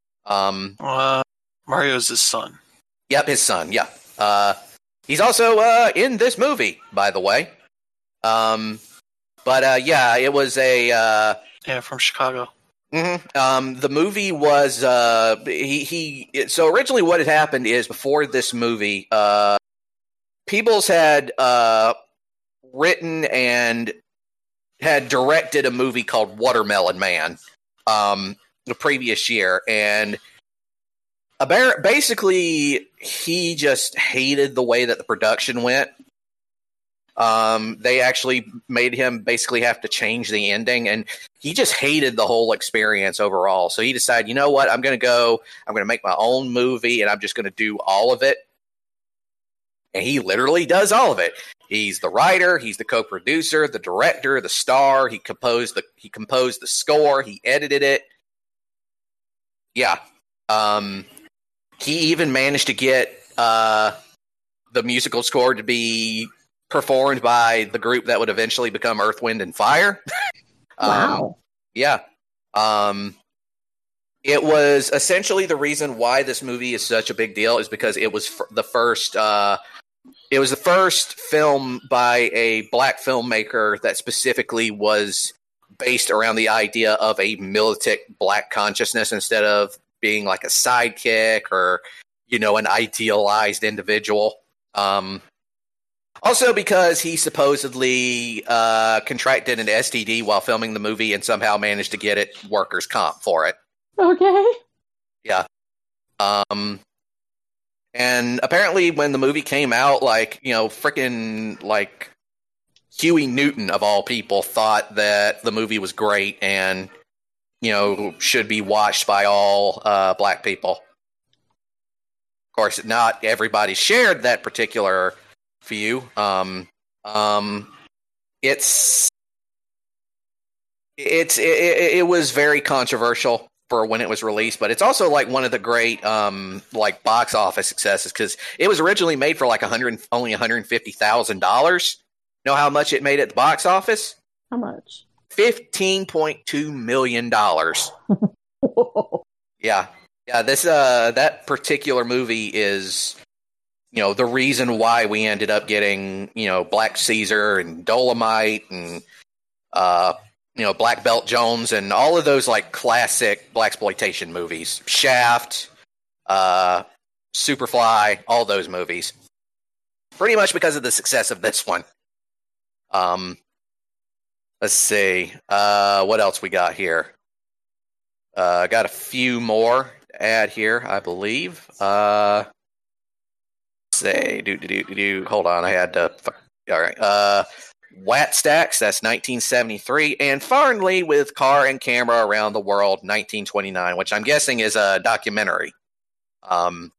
Mario's his son. Yep, his son, yeah. He's also in this movie, by the way. It was from Chicago. Mm-hmm. The movie was so originally what had happened is before this movie, Peebles had written and had directed a movie called Watermelon Man the previous year, and basically he just hated the way that the production went. They actually made him basically have to change the ending, and he just hated the whole experience overall. So he decided, you know what, I'm going to make my own movie, and I'm just going to do all of it. And he literally does all of it. He's the writer, he's the co-producer, the director, the star. He composed the score, he edited it. Yeah. He even managed to get the musical score to be performed by the group that would eventually become Earth, Wind, and Fire. Wow. Yeah. It was essentially the reason why this movie is such a big deal is because it was the first film by a black filmmaker that specifically was based around the idea of a militant black consciousness instead of being like a sidekick or, an idealized individual. Also because he supposedly contracted an STD while filming the movie and somehow managed to get it workers' comp for it. Okay. Yeah. And apparently when the movie came out, freaking Huey Newton of all people thought that the movie was great and, should be watched by all black people. Of course, not everybody shared that particular view. It was very controversial for when it was released, but it's also like one of the great like box office successes because it was originally made for like only $150,000. Know how much it made at the box office? How much? $15.2 million. Whoa. Yeah. This that particular movie is, the reason why we ended up getting, Black Caesar and Dolomite and Black Belt Jones and all of those like classic blaxploitation movies. Shaft, Superfly, all those movies. Pretty much because of the success of this one. Let's see. What else we got here? Got a few more to add here, I believe. Let's see. Hold on, I had to. All right. Wattstax, that's 1973, and Farnley with Car and Camera Around the World, 1929, which I'm guessing is a documentary. Let's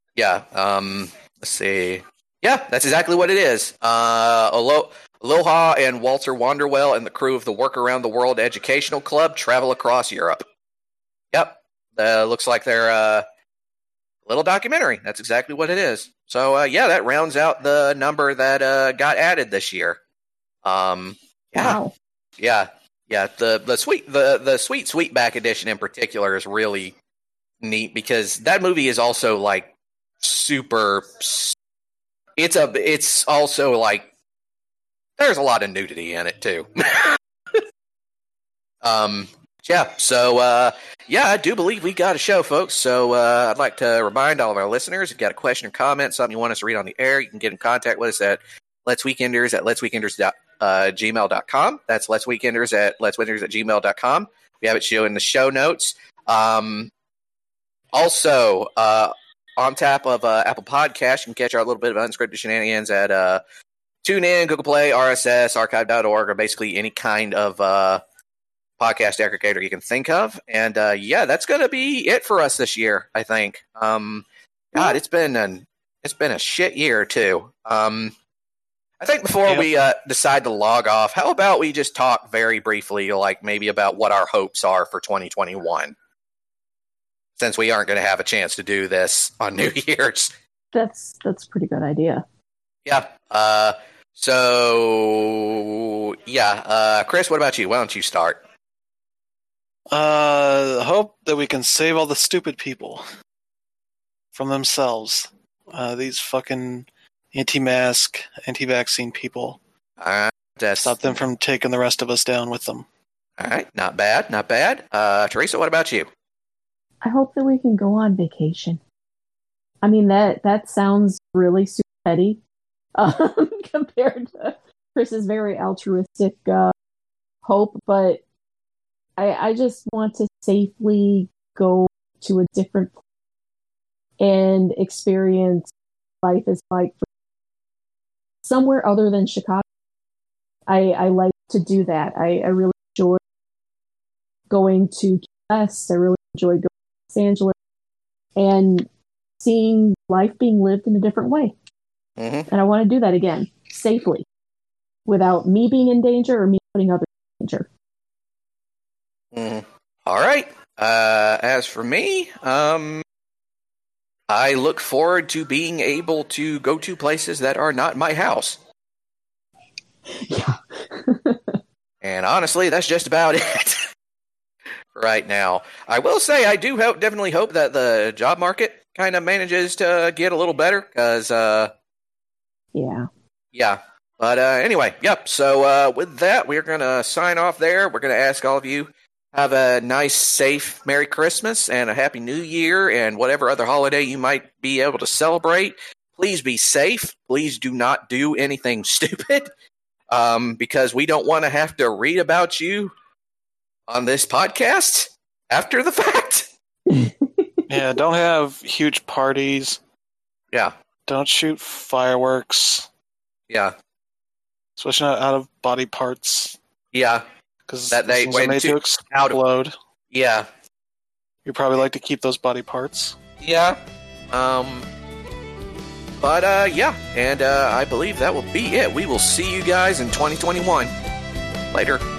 see. Yeah, that's exactly what it is. Aloha and Walter Wanderwell and the crew of the Work Around the World Educational Club travel across Europe. Yep, looks like they're a little documentary. That's exactly what it is. So, that rounds out the number that got added this year. Wow. Yeah. The Sweet Sweetback edition in particular is really neat because that movie is also like super. It's also like there's a lot of nudity in it too. I do believe we got a show, folks. So I'd like to remind all of our listeners, if you got a question or comment, something you want us to read on the air, you can get in contact with us at letsweekenders@gmail.com. That's letsweekenders@gmail.com. We have it show in the show notes. Also, on tap of Apple Podcasts, you can catch our little bit of unscripted shenanigans at TuneIn, Google Play, RSS, archive.org, or basically any kind of podcast aggregator you can think of. And that's going to be it for us this year, I think. God, it's been a shit year too. I think before we decide to log off, how about we just talk very briefly, like maybe about what our hopes are for 2021, since we aren't going to have a chance to do this on New Year's. That's a pretty good idea. Yeah. Chris, what about you? Why don't you start? Hope that we can save all the stupid people from themselves. These fucking anti-mask, anti-vaccine people. Stop them from taking the rest of us down with them. All right, not bad. Teresa, what about you? I hope that we can go on vacation. I mean, that sounds really super petty compared to Chris's very altruistic hope, but I just want to safely go to a different place and experience life is like somewhere other than Chicago. I like to do that. I really enjoy going to Key West. I really enjoy going to Los Angeles and seeing life being lived in a different way. Mm-hmm. And I want to do that again, safely, without me being in danger or me putting others in danger. Mm. All right. As for me, I look forward to being able to go to places that are not my house. Yeah. And honestly, that's just about it right now. I will say I do definitely hope that the job market kind of manages to get a little better because, yeah. But anyway, yep. So with that, we're going to sign off there. We're going to ask all of you, have a nice, safe Merry Christmas and a Happy New Year and whatever other holiday you might be able to celebrate. Please be safe. Please do not do anything stupid because we don't want to have to read about you on this podcast after the fact. Yeah, don't have huge parties. Yeah. Don't shoot fireworks. Yeah. Especially not out of body parts. Yeah. Because that they went made to explode. Yeah. You probably like to keep those body parts. Yeah. But yeah, and I believe that will be it. We will see you guys in 2021. Later.